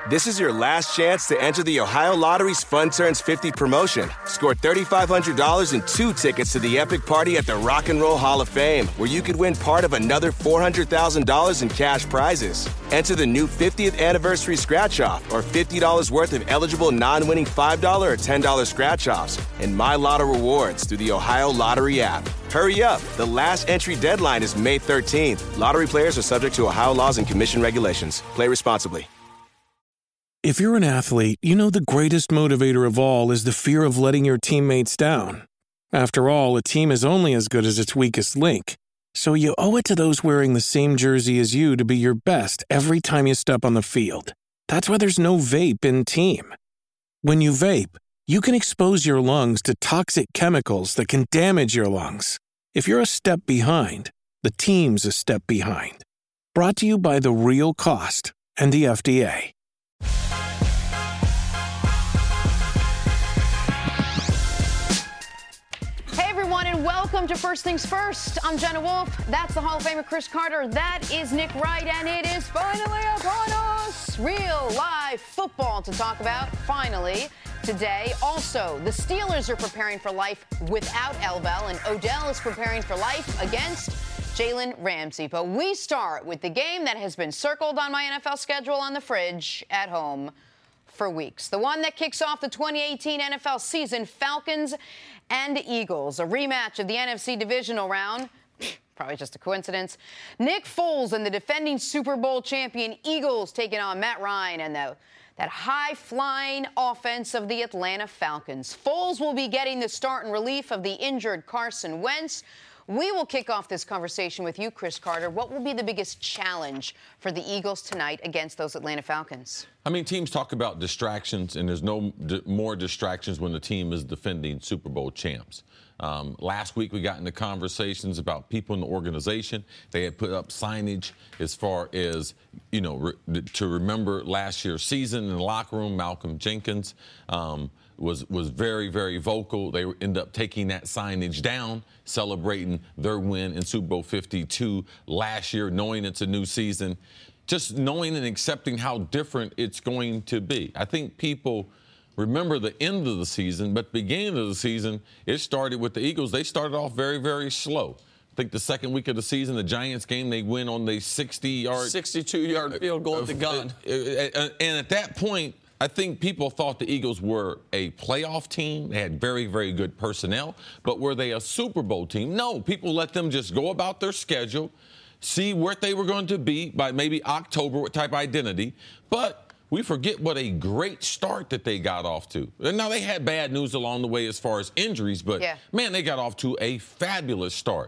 This is your last chance to enter the Ohio Lottery's Fun Turns 50 promotion. Score $3,500 and 2 tickets to the epic party at the Rock and Roll Hall of Fame, where you could win part of another $400,000 in cash prizes. Enter the new 50th anniversary scratch-off or $50 worth of eligible non-winning $5 or $10 scratch-offs and My Lotto rewards through the Ohio Lottery app. Hurry up. The last entry deadline is May 13th. Lottery players are subject to Ohio laws and commission regulations. Play responsibly. If you're an athlete, you know the greatest motivator of all is the fear of letting your teammates down. After all, a team is only as good as its weakest link. So you owe it to those wearing the same jersey as you to be your best every time you step on the field. That's why there's no vape in team. When you vape, you can expose your lungs to toxic chemicals that can damage your lungs. If you're a step behind, the team's a step behind. Brought to you by The Real Cost and the FDA. And welcome to First Things First. I'm Jenna Wolf. That's the Hall of Famer Chris Carter. That is Nick Wright, and it is finally upon us. Real live football to talk about, finally, today. Also, the Steelers are preparing for life without Elbel, and Odell is preparing for life against Jalen Ramsey. But we start with the game that has been circled on my NFL schedule on the fridge at home for weeks. The one that kicks off the 2018 NFL season, Falcons and Eagles, a rematch of the NFC divisional round. Probably just a coincidence. Nick Foles and the defending Super Bowl champion Eagles taking on Matt Ryan and that high-flying offense of the Atlanta Falcons. Foles will be getting the start in relief of the injured Carson Wentz. We will kick off this conversation with you, Chris Carter. What will be the biggest challenge for the Eagles tonight against those Atlanta Falcons? I mean, teams talk about distractions, and there's no more distractions when the team is defending Super Bowl champs. Last week, we got into conversations about people in the organization. They had put up signage as far as, you know, to remember last year's season in the locker room. Malcolm Jenkins was very, very vocal. They ended up taking that signage down, celebrating their win in Super Bowl 52 last year, knowing it's a new season, just knowing and accepting how different it's going to be. I think people remember the end of the season, but the beginning of the season, it started with the Eagles. They started off very, very slow. I think the second week of the season, the Giants game, they win on the 62-yard field goal at the gun. And at that point, I think people thought the Eagles were a playoff team. They had very, very good personnel. But were they a Super Bowl team? No. People let them just go about their schedule, see where they were going to be by maybe October, what type of identity. But we forget what a great start that they got off to. And now, they had bad news along the way as far as injuries, but, man, they got off to a fabulous start.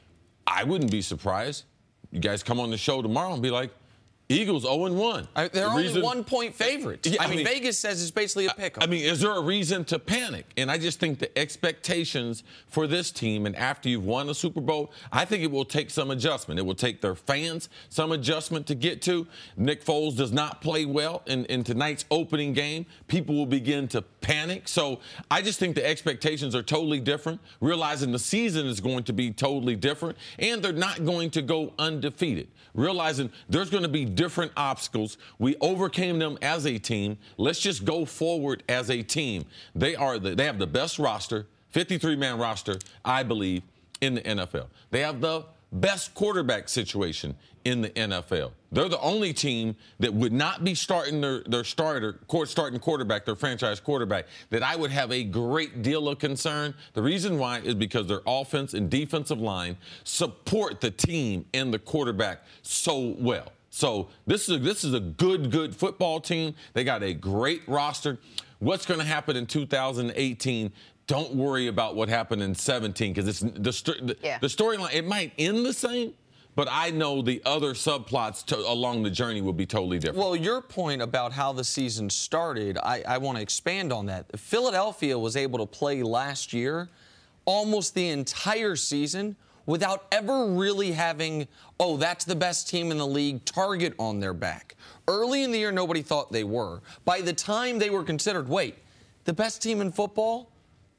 I wouldn't be surprised. You guys come on the show tomorrow and be like, Eagles 0-1. They're only 1-point favorites. Yeah, I mean, Vegas says it's basically a pick-em. I mean, is there a reason to panic? And I just think the expectations for this team, and after you've won a Super Bowl, I think it will take some adjustment. It will take their fans some adjustment to get to. Nick Foles does not play well in tonight's opening game. People will begin to panic. So I just think the expectations are totally different, realizing the season is going to be totally different, and they're not going to go undefeated. Realizing there's going to be different obstacles. We overcame them as a team. Let's just go forward as a team. They have the best roster, 53-man roster, I believe, in the NFL. They have the best quarterback situation in the NFL. They're the only team that would not be starting their starting quarterback, their franchise quarterback, that I would have a great deal of concern. The reason why is because their offense and defensive line support the team and the quarterback so well. So this is a good football team. They got a great roster. What's going to happen in 2018? Don't worry about what happened in 17, because it's the storyline. It might end the same, but I know the other subplots along the journey will be totally different. Well, your point about how the season started, I want to expand on that. Philadelphia was able to play last year almost the entire season without ever really having, oh, that's the best team in the league target on their back. Early in the year, nobody thought they were. By the time they were considered, wait, the best team in football?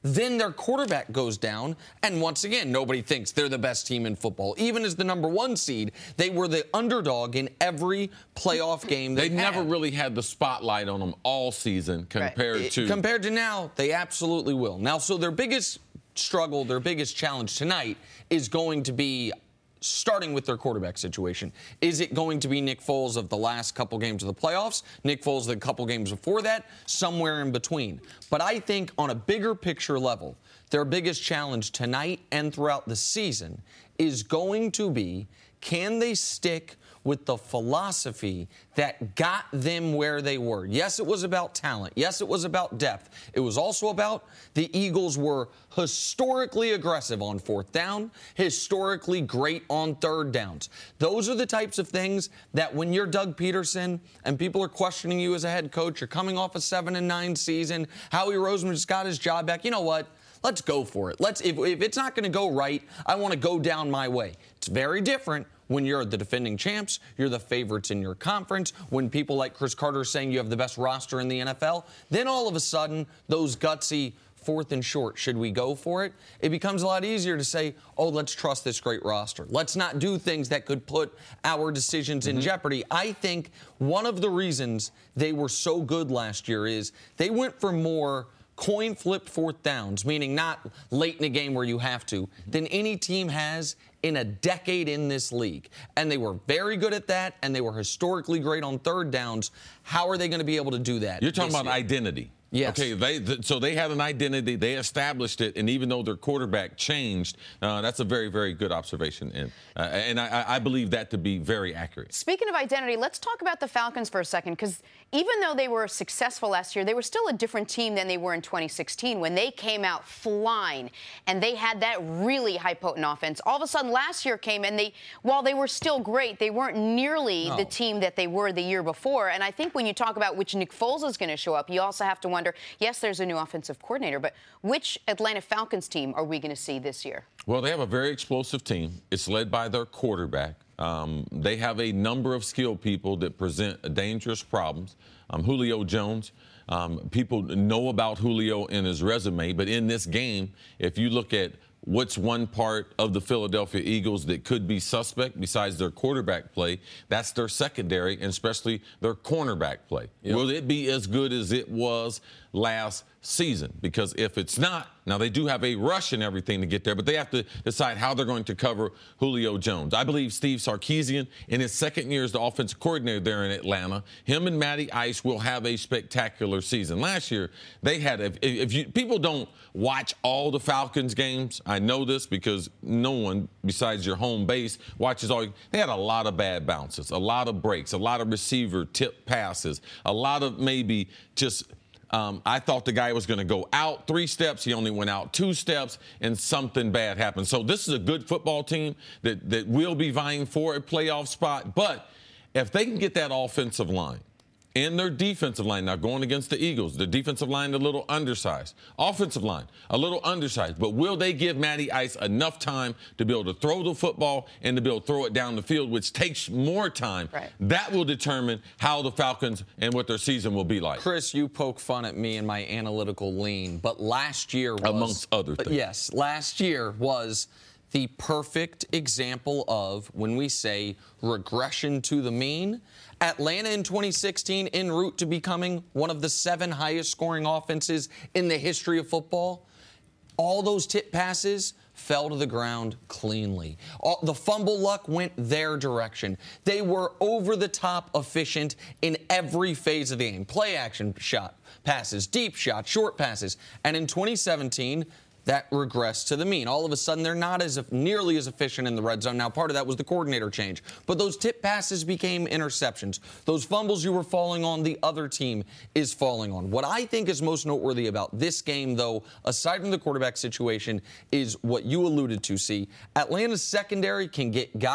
Then their quarterback goes down, and once again, nobody thinks they're the best team in football. Even as the number 1 seed, they were the underdog in every playoff game they never really had the spotlight on them all season compared to now. They absolutely will. Now, so their biggest struggle, their biggest challenge tonight is going to be starting with their quarterback situation. Is it going to be Nick Foles of the last couple games of the playoffs? Nick Foles the couple games before that? Somewhere in between. But I think on a bigger picture level, their biggest challenge tonight and throughout the season is going to be, can they stick with the philosophy that got them where they were? Yes, it was about talent. Yes, it was about depth. It was also about the Eagles were historically aggressive on 4th down, historically great on 3rd downs. Those are the types of things that when you're Doug Peterson and people are questioning you as a head coach, you're coming off a 7-9 season, Howie Roseman just got his job back. You know what? Let's go for it. If it's not going to go right, I want to go down my way. It's very different when you're the defending champs, you're the favorites in your conference, when people like Chris Carter are saying you have the best roster in the NFL, then all of a sudden, those gutsy 4th and short, should we go for it? It becomes a lot easier to say, oh, let's trust this great roster. Let's not do things that could put our decisions in jeopardy. I think one of the reasons they were so good last year is they went for more coin flip 4th downs, meaning not late in a game where you have to, than any team has in a decade in this league. And they were very good at that, and they were historically great on 3rd downs. How are they going to be able to do that? You're talking about identity. Yes. Okay, so they had an identity. They established it, and even though their quarterback changed, that's a very, very good observation, and I believe that to be very accurate. Speaking of identity, let's talk about the Falcons for a second, because even though they were successful last year, they were still a different team than they were in 2016 when they came out flying, and they had that really high-potent offense. All of a sudden, last year came, and while they were still great, they weren't nearly the team that they were the year before. And I think when you talk about which Nick Foles is going to show up, you also have to wonder, yes, there's a new offensive coordinator, but which Atlanta Falcons team are we going to see this year? Well, they have a very explosive team. It's led by their quarterback. They have a number of skilled people that present dangerous problems. Julio Jones, people know about Julio in his resume, but in this game, if you look at what's one part of the Philadelphia Eagles that could be suspect besides their quarterback play, that's their secondary, and especially their cornerback play. Yep. Will it be as good as it was last season? Because if it's not, now they do have a rush and everything to get there, but they have to decide how they're going to cover Julio Jones. I believe Steve Sarkisian, in his second year as the offensive coordinator there in Atlanta, him and Matty Ice will have a spectacular season. Last year, they had, people don't watch all the Falcons games, I know this because no one besides your home base watches all. They had a lot of bad bounces, a lot of breaks, a lot of receiver tip passes, a lot of maybe just I thought the guy was going to go out 3 steps. He only went out 2 steps, and something bad happened. So this is a good football team that will be vying for a playoff spot. But if they can get that offensive line and their defensive line, now going against the Eagles, the defensive line a little undersized. Offensive line, a little undersized. But will they give Matty Ice enough time to be able to throw the football and to be able to throw it down the field, which takes more time? Right. That will determine how the Falcons and what their season will be like. Chris, you poke fun at me and my analytical lean, but last year was... Amongst other things. Yes, last year was the perfect example of when we say regression to the mean. Atlanta in 2016 en route to becoming one of the 7 highest scoring offenses in the history of football. All those tip passes fell to the ground cleanly. The fumble luck went their direction. They were over-the-top efficient in every phase of the game. Play action shot passes, deep shot, short passes. And in 2017, that regressed to the mean. All of a sudden, they're not nearly as efficient in the red zone. Now, part of that was the coordinator change. But those tip passes became interceptions. Those fumbles you were falling on, the other team is falling on. What I think is most noteworthy about this game, though, aside from the quarterback situation, is what you alluded to, see. Atlanta's secondary can get got,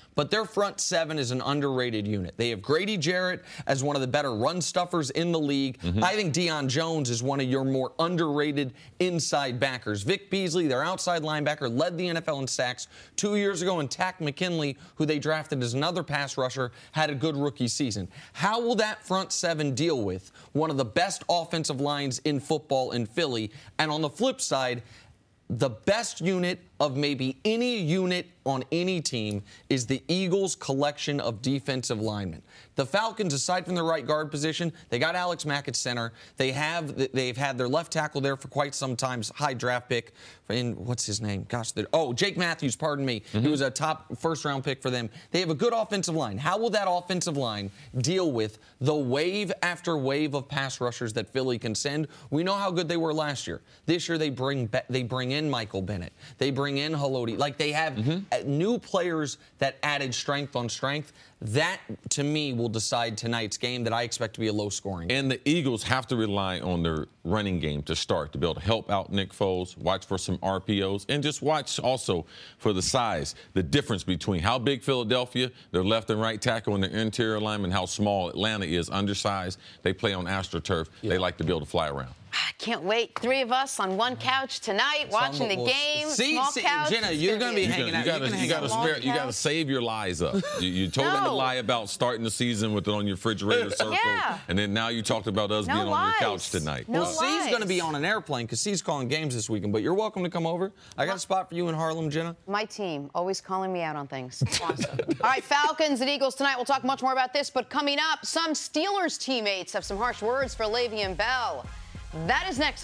but their front seven is an underrated unit. They have Grady Jarrett as one of the better run stuffers in the league. I think Deion Jones is one of your more underrated inside backers. Vic Beasley, their outside linebacker, led the NFL in sacks 2 years ago, and Tack McKinley, who they drafted as another pass rusher, had a good rookie season. How will that front seven deal with one of the best offensive lines in football in Philly? And on the flip side, the best unit of maybe any unit on any team is the Eagles' collection of defensive linemen. The Falcons, aside from the right guard position, they got Alex Mack at center. They've had their left tackle there for quite some time, high draft pick. What's his name? Jake Matthews, pardon me. He was a top first-round pick for them. They have a good offensive line. How will that offensive line deal with the wave after wave of pass rushers that Philly can send? We know how good they were last year. This year they bring in Michael Bennett. They bring in Haloti. Like, they have new players that added strength on strength. That, to me, will decide tonight's game that I expect to be a low-scoring game. And the Eagles have to rely on their running game to start, to be able to help out Nick Foles, watch for some RPOs, and just watch also for the size, the difference between how big Philadelphia, their left and right tackle, and their interior lineman, how small Atlanta is, undersized. They play on AstroTurf. Yeah. They like to be able to fly around. I can't wait. 3 of us on one couch tonight, watching the game. Small couch. Jenna, you're going to be hanging out. You got to save your lies up. You told them to lie about starting the season with it on your refrigerator circle, and then now you talked about us being on your couch tonight. C's going to be on an airplane because C's calling games this weekend, but you're welcome to come over. I got a spot for you in Harlem, Jenna. My team, always calling me out on things. Awesome. All right, Falcons and Eagles tonight. We'll talk much more about this, but coming up, some Steelers teammates have some harsh words for Le'Veon Bell. That is next.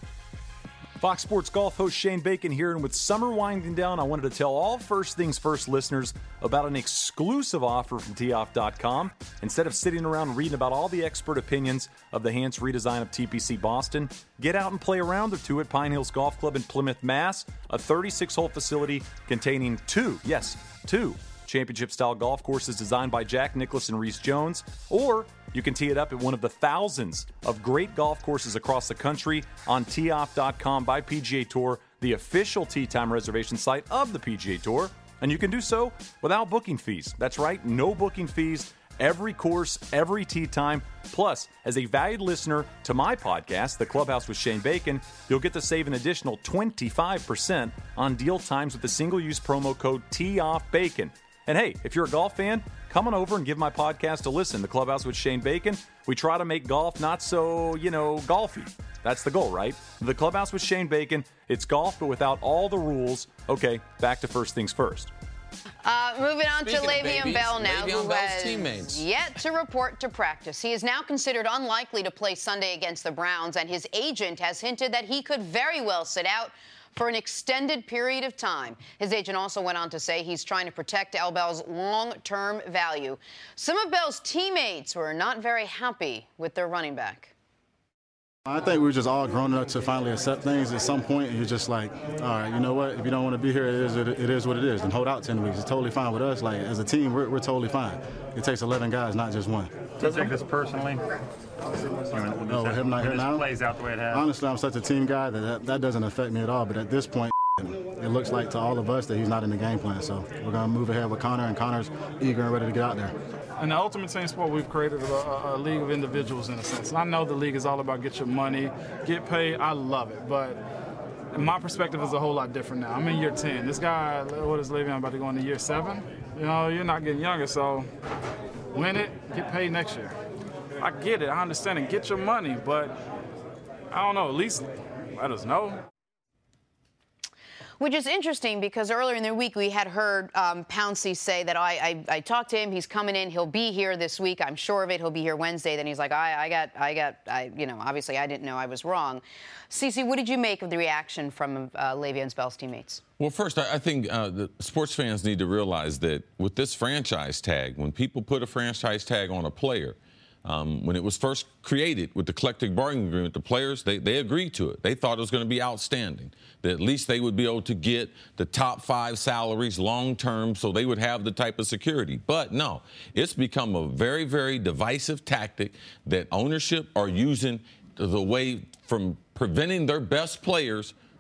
Fox Sports Golf host Shane Bacon here, and with summer winding down, I wanted to tell all First Things First listeners about an exclusive offer from teeoff.com. Instead of sitting around and reading about all the expert opinions of the Hans redesign of TPC Boston, get out and play a round or two at Pine Hills Golf Club in Plymouth, Mass., a 36-hole facility containing two championship-style golf courses designed by Jack Nicklaus and Reese Jones, or you can tee it up at one of the thousands of great golf courses across the country on teeoff.com by PGA Tour, the official tee time reservation site of the PGA Tour, and you can do so without booking fees. That's right, no booking fees, every course, every tee time. Plus, as a valued listener to my podcast, The Clubhouse with Shane Bacon, you'll get to save an additional 25% on deal times with the single-use promo code TEEOFFBACON. And hey, if you're a golf fan, come on over and give my podcast a listen, The Clubhouse with Shane Bacon. We try to make golf not so, golfy. That's the goal, right? The Clubhouse with Shane Bacon, it's golf, but without all the rules. Okay, back to First Things First. Moving on to Le'Veon Bell now, who has yet to report to practice. He is now considered unlikely to play Sunday against the Browns, and his agent has hinted that he could very well sit out for an extended period of time. His agent also went on to say he's trying to protect Bell's long-term value. Some of Bell's teammates were not very happy with their running back. I think we're just all grown up to finally accept things. At some point, you're just like, all right, you know what? If you don't want to be here, it is what it is. And hold out 10 weeks. It's totally fine with us. Like, as a team, we're totally fine. It takes 11 guys, not just one. Do you take this personally? Him not here now? Plays out the way it has. Honestly, I'm such a team guy that doesn't affect me at all. But at this point, it looks like to all of us that he's not in the game plan. So we're going to move ahead with Connor, and Connor's eager and ready to get out there. In the Ultimate Team Sport, we've created a league of individuals in a sense. And I know the league is all about get your money, get paid. I love it. But my perspective is a whole lot different now. I'm in year 10. This guy, what is Le'Veon, about to go into year 7? You're not getting younger, so win it, get paid next year. I get it. I understand it. Get your money. But I don't know. At least let us know. Which is interesting because earlier in the week we had heard Pouncey say that I talked to him. He's coming in. He'll be here this week. I'm sure of it. He'll be here Wednesday. Then he's like, obviously I didn't know I was wrong. Cece, what did you make of the reaction from Le'Veon Bell's teammates? Well, first, I think the sports fans need to realize that with this franchise tag, when people put a franchise tag on a player, when it was first created with the collective bargaining agreement, the players, they agreed to it. They thought it was going to be outstanding, that at least they would be able to get the top 5 salaries long term so they would have the type of security. But no, it's become a very, very divisive tactic that ownership are using the way from preventing their best players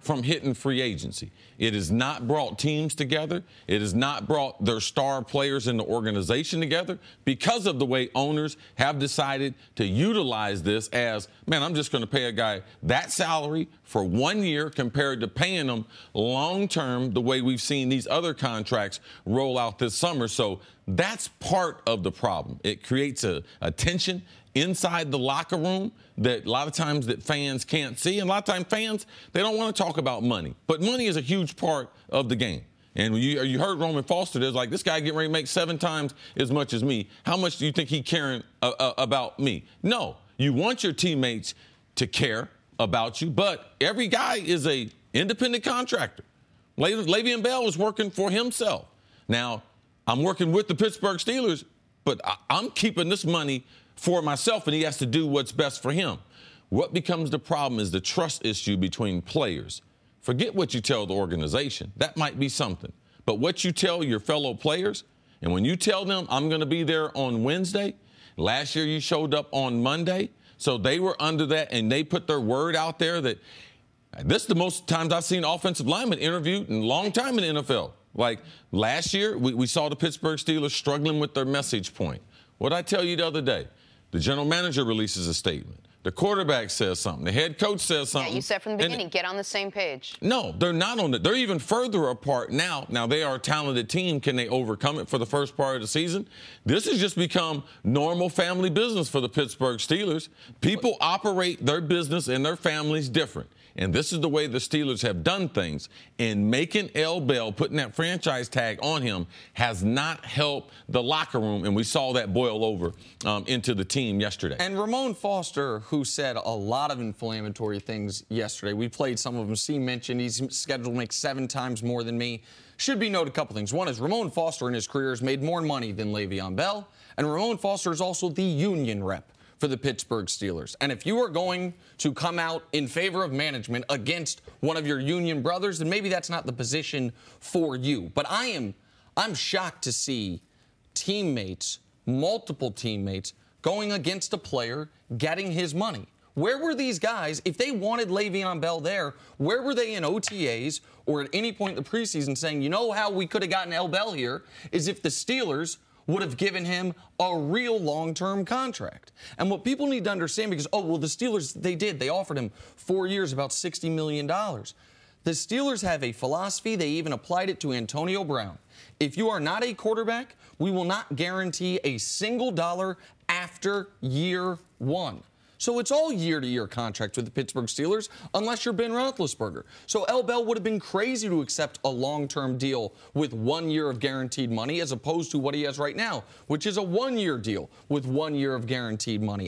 from hitting free agency. It has not brought teams together. It has not brought their star players in the organization together because of the way owners have decided to utilize this as, man, I'm just going to pay a guy that salary for 1 year compared to paying them long-term the way we've seen these other contracts roll out this summer. So that's part of the problem. It creates a tension inside the locker room that a lot of times that fans can't see. And a lot of times fans, they don't want to talk about money. But money is a huge part of the game. And when you heard Roman Foster, there's like, this guy getting ready to make 7 times as much as me. How much do you think he caring about me? No. You want your teammates to care about you, but every guy is a independent contractor. Le'Veon Bell is working for himself. Now, I'm working with the Pittsburgh Steelers, but I'm keeping this money for myself, and he has to do what's best for him. What becomes the problem is the trust issue between players. Forget what you tell the organization. That might be something. But what you tell your fellow players, and when you tell them, I'm going to be there on Wednesday, last year you showed up on Monday, so they were under that, and they put their word out there that this is the most times I've seen offensive linemen interviewed in a long time in the NFL. Like last year, we saw the Pittsburgh Steelers struggling with their message point. What did I tell you the other day? The general manager releases a statement. The quarterback says something. The head coach says something. Yeah, you said from the beginning, get on the same page. No, they're not on it. They're even further apart now. Now, they are a talented team. Can they overcome it for the first part of the season? This has just become normal family business for the Pittsburgh Steelers. People operate their business and their families different. And this is the way the Steelers have done things. And making L. Bell, putting that franchise tag on him, has not helped the locker room. And we saw that boil over into the team yesterday. And Ramon Foster, who said a lot of inflammatory things yesterday, we played some of them. C mentioned he's scheduled to make 7 times more than me. Should be noted a couple things. One is Ramon Foster in his career has made more money than Le'Veon Bell. And Ramon Foster is also the union rep for the Pittsburgh Steelers. And if you are going to come out in favor of management against one of your union brothers, then maybe that's not the position for you. But I'm shocked to see teammates, multiple teammates, going against a player getting his money. Where were these guys? If they wanted Le'Veon Bell there, where were they in OTAs or at any point in the preseason saying, you know how we could have gotten L. Bell here is if the Steelers would have given him a real long-term contract. And what people need to understand, because, the Steelers, they offered him 4 years, about $60 million. The Steelers have a philosophy. They even applied it to Antonio Brown. If you are not a quarterback, we will not guarantee a single dollar after year 1. So it's all year-to-year contracts with the Pittsburgh Steelers, unless you're Ben Roethlisberger. So L. Bell would have been crazy to accept a long-term deal with 1 year of guaranteed money, as opposed to what he has right now, which is a 1-year deal with 1 year of guaranteed money.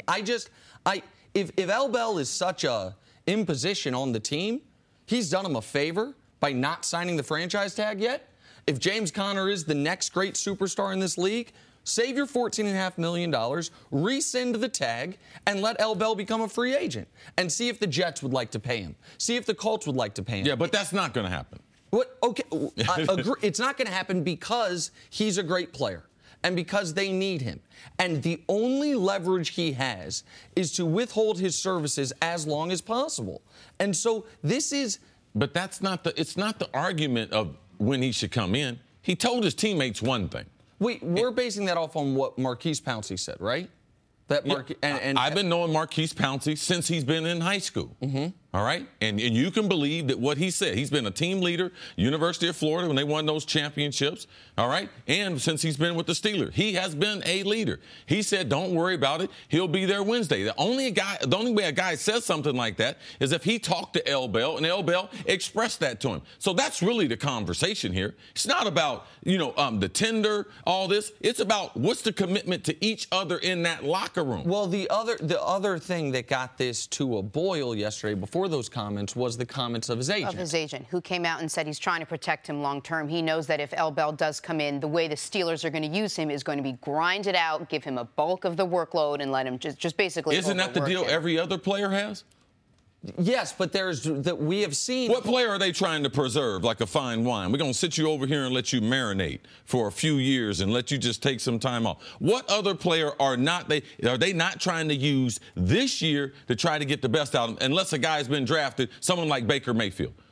If L. Bell is such a imposition on the team, he's done him a favor by not signing the franchise tag yet. If James Conner is the next great superstar in this league, save your $14.5 million, rescind the tag, and let L. Bell become a free agent. And see if the Jets would like to pay him. See if the Colts would like to pay him. Yeah, but that's not going to happen. What? Okay, I agree. It's not going to happen because he's a great player and because they need him. And the only leverage he has is to withhold his services as long as possible. And so this is... But it's not the argument of when he should come in. He told his teammates one thing. We're basing that off on what Maurkice Pouncey said, right? I've been knowing Maurkice Pouncey since he's been in high school. Mm-hmm. All right? And you can believe that what he said. He's been a team leader, University of Florida, when they won those championships. All right? And since he's been with the Steelers, he has been a leader. He said, don't worry about it. He'll be there Wednesday. The only way a guy says something like that is if he talked to L. Bell and L. Bell expressed that to him. So that's really the conversation here. It's not about, the tender, all this. It's about what's the commitment to each other in that locker room. Well, the other thing that got this to a boil yesterday before those comments was the comments of his agent. Who came out and said he's trying to protect him long term. He knows that if L. Bell does come in, the way the Steelers are going to use him is going to be grind it out, give him a bulk of the workload, and let him just basically Isn't that the deal every other player has? Yes, but we have seen... What player are they trying to preserve like a fine wine? We're going to sit you over here and let you marinate for a few years and let you just take some time off. What other player are they not trying to use this year to try to get the best out of him, unless a guy's been drafted, someone like Baker Mayfield?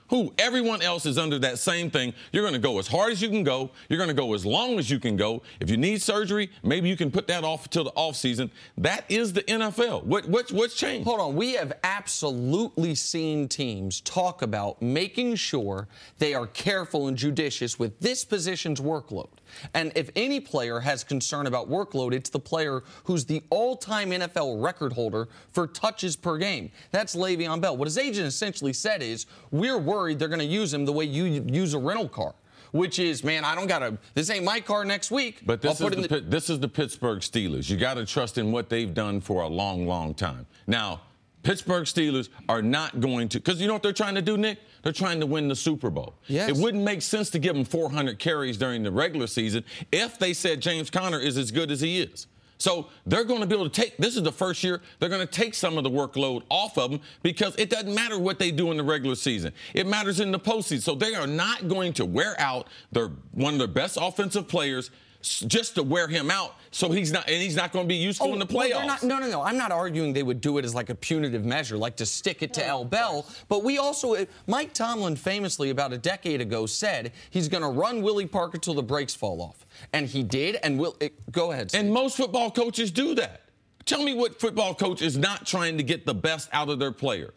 Who? Everyone else is under that same thing. You're going to go as hard as you can go. You're going to go as long as you can go. If you need surgery, maybe you can put that off until the offseason. That is the NFL. What's changed? Hold on. We have absolutely seen teams talk about making sure they are careful and judicious with this position's workload. And if any player has concern about workload, it's the player who's the all-time NFL record holder for touches per game. That's Le'Veon Bell. What his agent essentially said is, we're worried they're going to use him the way you use a rental car, which is, man, this ain't my car next week. But this is the Pittsburgh Steelers. You got to trust in what they've done for a long, long time. Now, Pittsburgh Steelers are not going to, because you know what they're trying to do, Nick? They're trying to win the Super Bowl. Yes. It wouldn't make sense to give them 400 carries during the regular season if they said James Conner is as good as he is. So they're going to be able to this is the first year they're going to take some of the workload off of them because it doesn't matter what they do in the regular season. It matters in the postseason. So they are not going to wear out one of their best offensive players just to wear him out, so he's not going to be useful in the playoffs. No. I'm not arguing they would do it as like a punitive measure, like to stick it to L. Bell. But we also, Mike Tomlin famously about a decade ago said he's going to run Willie Parker till the brakes fall off, and he did. And go ahead, Steve. And most football coaches do that. Tell me what football coach is not trying to get the best out of their player.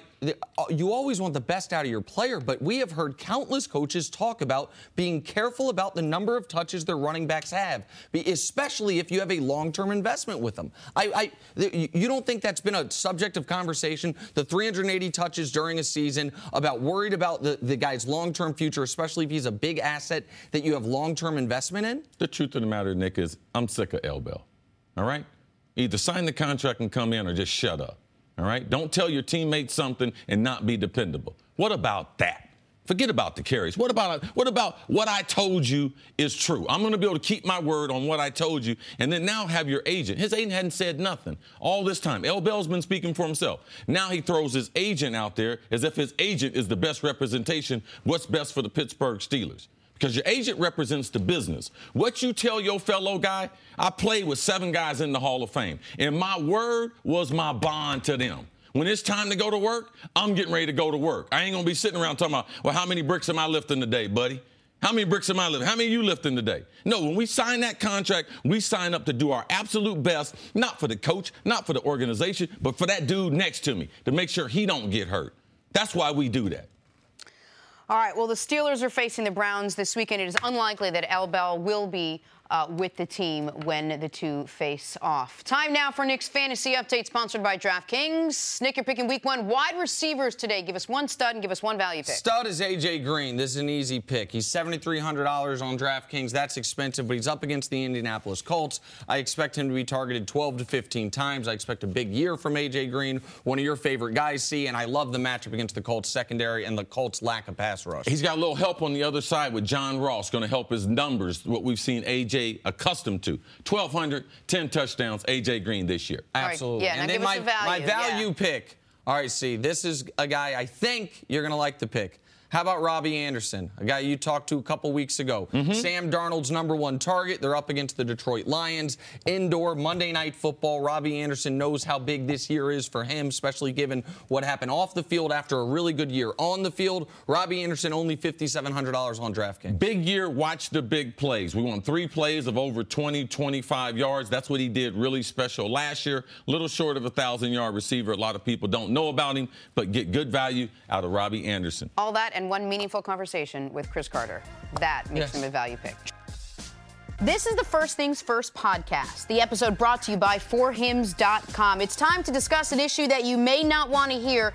You always want the best out of your player, but we have heard countless coaches talk about being careful about the number of touches their running backs have, especially if you have a long-term investment with them. You don't think that's been a subject of conversation, the 380 touches during a season, worried about the guy's long-term future, especially if he's a big asset that you have long-term investment in? The truth of the matter, Nick, is I'm sick of L. Bell. All right? Either sign the contract and come in or just shut up. All right? Don't tell your teammates something and not be dependable. What about that? Forget about the carries. What about what I told you is true? I'm going to be able to keep my word on what I told you and then now have your agent. His agent hadn't said nothing all this time. L. Bell's been speaking for himself. Now he throws his agent out there as if his agent is the best representation, what's best for the Pittsburgh Steelers. Because your agent represents the business. What you tell your fellow guy, I played with 7 guys in the Hall of Fame, and my word was my bond to them. When it's time to go to work, I'm getting ready to go to work. I ain't going to be sitting around talking about, well, how many bricks am I lifting today, buddy? How many bricks am I lifting? How many are you lifting today? No, when we sign that contract, we sign up to do our absolute best, not for the coach, not for the organization, but for that dude next to me, to make sure he don't get hurt. That's why we do that. All right, well, the Steelers are facing the Browns this weekend. It is unlikely that L. Bell will be with the team when the two face off. Time now for Nick's Fantasy Update, sponsored by DraftKings. Nick, you're picking Week 1 wide receivers today. Give us one stud and give us one value pick. Stud is A.J. Green. This is an easy pick. He's $7,300 on DraftKings. That's expensive, but he's up against the Indianapolis Colts. I expect him to be targeted 12 to 15 times. I expect a big year from A.J. Green, one of your favorite guys, C, and I love the matchup against the Colts secondary and the Colts' lack of pass rush. He's got a little help on the other side with John Ross, going to help his numbers, what we've seen A.J. accustomed to. 1,200, 10 touchdowns, A.J. Green this year. Absolutely. Right, yeah, and then my value pick. All right, see, this is a guy I think you're going to like the pick. How about Robbie Anderson, a guy you talked to a couple weeks ago? Sam Darnold's #1 target. They're up against the Detroit Lions. Indoor Monday Night Football. Robbie Anderson knows how big this year is for him, especially given what happened off the field after a really good year on the field. Robbie Anderson only $5,700 on DraftKings. Big year, watch the big plays. We won 3 plays of over 20, 25 yards. That's what he did really special last year. Little short of a 1,000-yard receiver. A lot of people don't know about him, but get good value out of Robbie Anderson. All that and one meaningful conversation with Chris Carter. That makes him a value pick. This is the First Things First podcast, the episode brought to you by forhims.com. It's time to discuss an issue that you may not want to hear.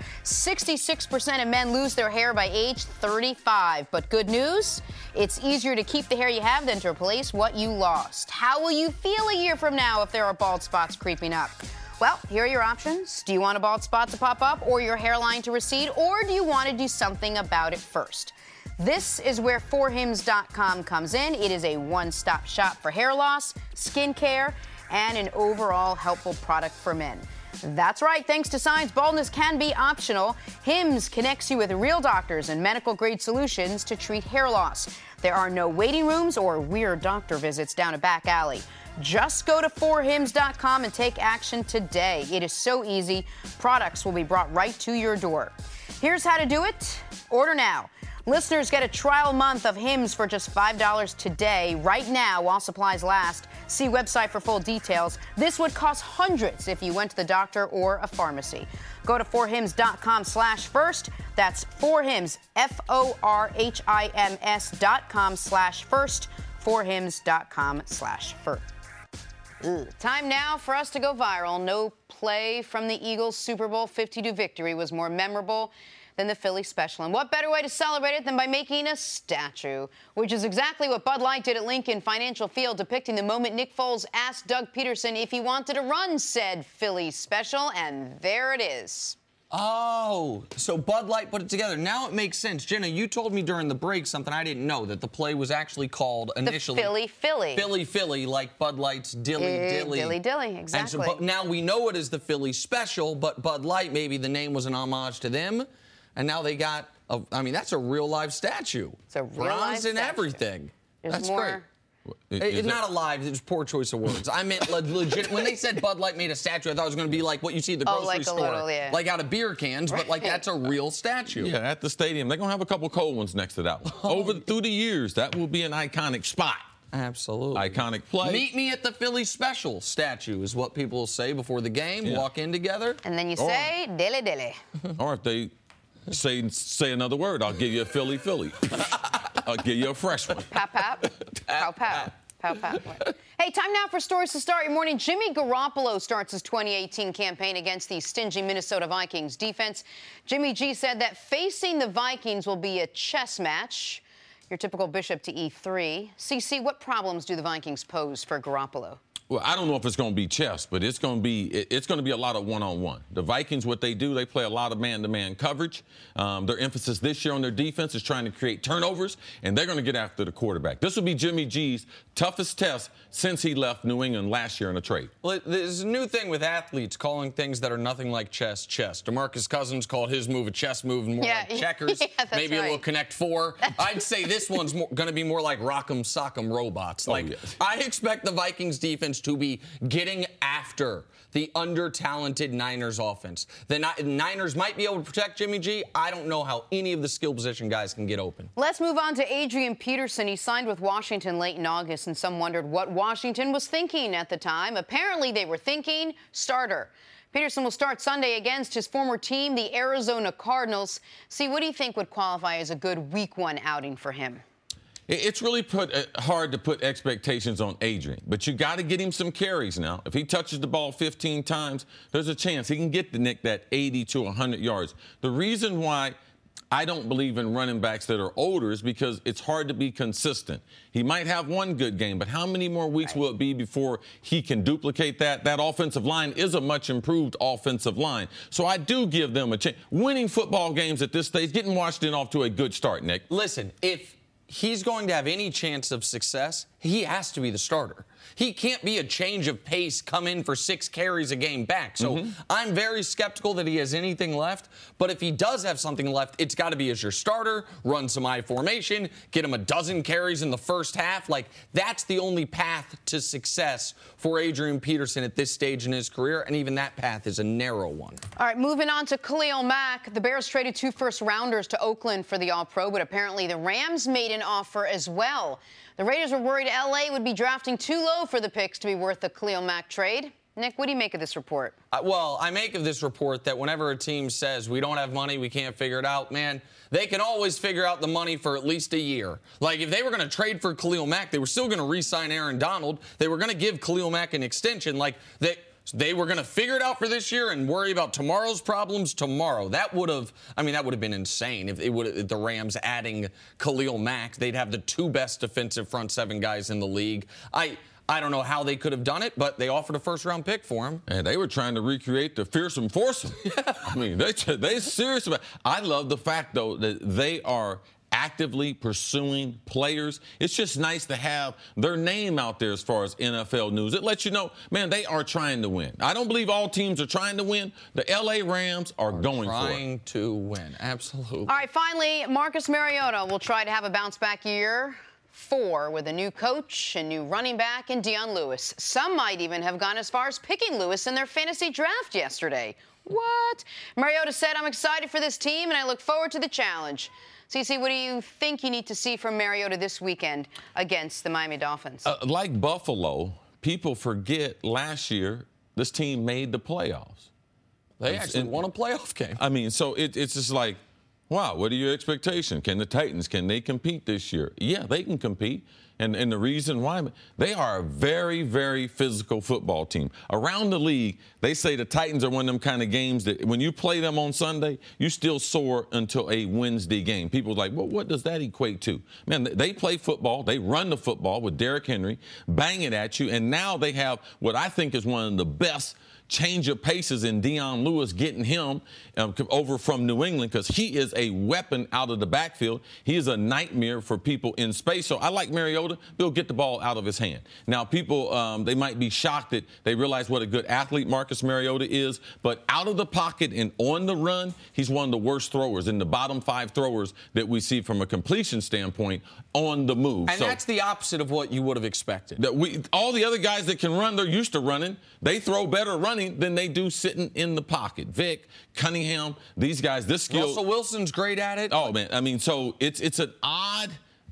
66% of men lose their hair by age 35. But good news, it's easier to keep the hair you have than to replace what you lost. How will you feel a year from now if there are bald spots creeping up? Well, here are your options. Do you want a bald spot to pop up or your hairline to recede, or do you want to do something about it first? This is where forhims.com comes in. It is a one-stop shop for hair loss, skin care, and an overall helpful product for men. That's right. Thanks to science, baldness can be optional. Hims connects you with real doctors and medical-grade solutions to treat hair loss. There are no waiting rooms or weird doctor visits down a back alley. Just go to forhims.com and take action today. It is so easy. Products will be brought right to your door. Here's how to do it. Order now. Listeners get a trial month of Hims for just $5 today, right now, while supplies last. See website for full details. This would cost hundreds if you went to the doctor or a pharmacy. Go to forhims.com/first. That's forhims, FORHIMS.com/first. Forhims.com/first. Time now for us to go viral. No play from the Eagles' Super Bowl 52 victory was more memorable than the Philly special. And what better way to celebrate it than by making a statue, which is exactly what Bud Light did at Lincoln Financial Field, depicting the moment Nick Foles asked Doug Peterson if he wanted to run said Philly special, and there it is. Oh, so Bud Light put it together. Now it makes sense. Jenna, you told me during the break something I didn't know, that the play was actually called initially The Philly. Philly, like Bud Light's Dilly Dilly. Dilly Dilly, exactly. And so, now we know it is the Philly special, but Bud Light, maybe the name was an homage to them. And now they got, that's a real live statue. It's a real live Bronze and statue. Everything. There's That's more. great. It's not alive. It's poor choice of words. I meant legit. When they said Bud Light made a statue, I thought it was going to be like what you see at the grocery like store. little, yeah. Like out of beer cans, but like that's a real statue. Yeah, at the stadium. They're going to have a couple cold ones next to that one. Through the years, that will be an iconic spot. Absolutely. Iconic play. Meet me at the Philly special statue is what people will say before the game. Walk in together. And then you say, dilly dilly. Or if they say another word, I'll give you a Philly. I'll give you a fresh one. Pap, pap. Pow, pow. Pow, pow. Hey, time now for stories to start your morning. Jimmy Garoppolo starts his 2018 campaign against the stingy Minnesota Vikings defense. Jimmy G said that facing the Vikings will be a chess match. Your typical bishop to E3. CC, what problems do the Vikings pose for Garoppolo? Well, I don't know if it's going to be chess, but it's going to be a lot of one-on-one. The Vikings, what they do, they play a lot of man-to-man coverage. Their emphasis this year on their defense is trying to create turnovers, and they're going to get after the quarterback. This will be Jimmy G's toughest test since he left New England last year in a trade. Well, there's a new thing with athletes calling things that are nothing like chess. DeMarcus Cousins called his move a chess move and more like checkers. Maybe a little Connect Four. I'd say this one's going to be more like Rock'em Sock'em Robots. I expect the Vikings defense to be getting after the under-talented Niners offense. The Niners might be able to protect Jimmy G. I don't know how any of the skill position guys can get open. Let's move on to Adrian Peterson. He signed with Washington late in August, and some wondered what Washington was thinking at the time. Apparently, they were thinking starter. Peterson will start Sunday against his former team, the Arizona Cardinals. See, what do you think would qualify as a good Week 1 outing for him? It's really hard to put expectations on Adrian, but you got to get him some carries now. If he touches the ball 15 times, there's a chance he can get to Nick that 80 to 100 yards. The reason why I don't believe in running backs that are older is because it's hard to be consistent. He might have one good game, but how many more weeks will it be before he can duplicate that? That offensive line is a much improved offensive line. So I do give them a chance. Winning football games at this stage, getting Washington off to a good start, Nick. Listen, if he's going to have any chance of success, he has to be the starter. He can't be a change of pace, come in for 6 carries a game back. So I'm very skeptical that he has anything left. But if he does have something left, it's got to be as your starter, run some I formation, get him a dozen carries in the first half. That's the only path to success for Adrian Peterson at this stage in his career. And even that path is a narrow one. All right, moving on to Khalil Mack. The Bears traded 2 first-rounders to Oakland for the All-Pro, but apparently the Rams made an offer as well. The Raiders were worried L.A. would be drafting too low for the picks to be worth the Khalil Mack trade. Nick, what do you make of this report? I make of this report that whenever a team says we don't have money, we can't figure it out, man, they can always figure out the money for at least a year. If they were going to trade for Khalil Mack, they were still going to re-sign Aaron Donald. They were going to give Khalil Mack an extension. They were going to figure it out for this year and worry about tomorrow's problems tomorrow. That would have been insane if the Rams adding Khalil Mack. They'd have the 2 best defensive front 7 guys in the league. I don't know how they could have done it, but they offered a first-round pick for him. And they were trying to recreate the fearsome foursome. They serious about it. I love the fact, though, that they are actively pursuing players. It's just nice to have their name out there as far as NFL news. It lets you know, man, they are trying to win. I don't believe all teams are trying to win. The L.A. Rams are going for it. Trying to win, absolutely. All right, finally, Marcus Mariota will try to have a bounce-back year 4 with a new coach, a new running back, and Dion Lewis. Some might even have gone as far as picking Lewis in their fantasy draft yesterday. What? Mariota said, I'm excited for this team, and I look forward to the challenge. CeCe, what do you think you need to see from Mariota this weekend against the Miami Dolphins? Like Buffalo, people forget last year this team made the playoffs. They actually won a playoff game. I mean, so it's just like, wow, what are your expectations? Can the Titans, can they compete this year? Yeah, they can compete. And the reason why, they are a very, very physical football team. Around the league, they say the Titans are one of them kind of games that when you play them on Sunday, you still soar until a Wednesday game. People are like, well, what does that equate to? Man, they play football. They run the football with Derrick Henry, bang it at you. And now they have what I think is one of the best change of paces in Dion Lewis, getting him over from New England, because he is a weapon out of the backfield. He is a nightmare for people in space. So I like Mariota. He'll get the ball out of his hand. Now, people, they might be shocked that they realize what a good athlete Marcus Mariota is, but out of the pocket and on the run, he's one of the worst throwers, in the bottom 5 throwers that we see from a completion standpoint on the move. And that's the opposite of what you would have expected. All the other guys that can run, they're used to running. They throw better running than they do sitting in the pocket. Vic, Cunningham, these guys, this skill. Russell Wilson's great at it. Oh, man. I mean, so it's an odd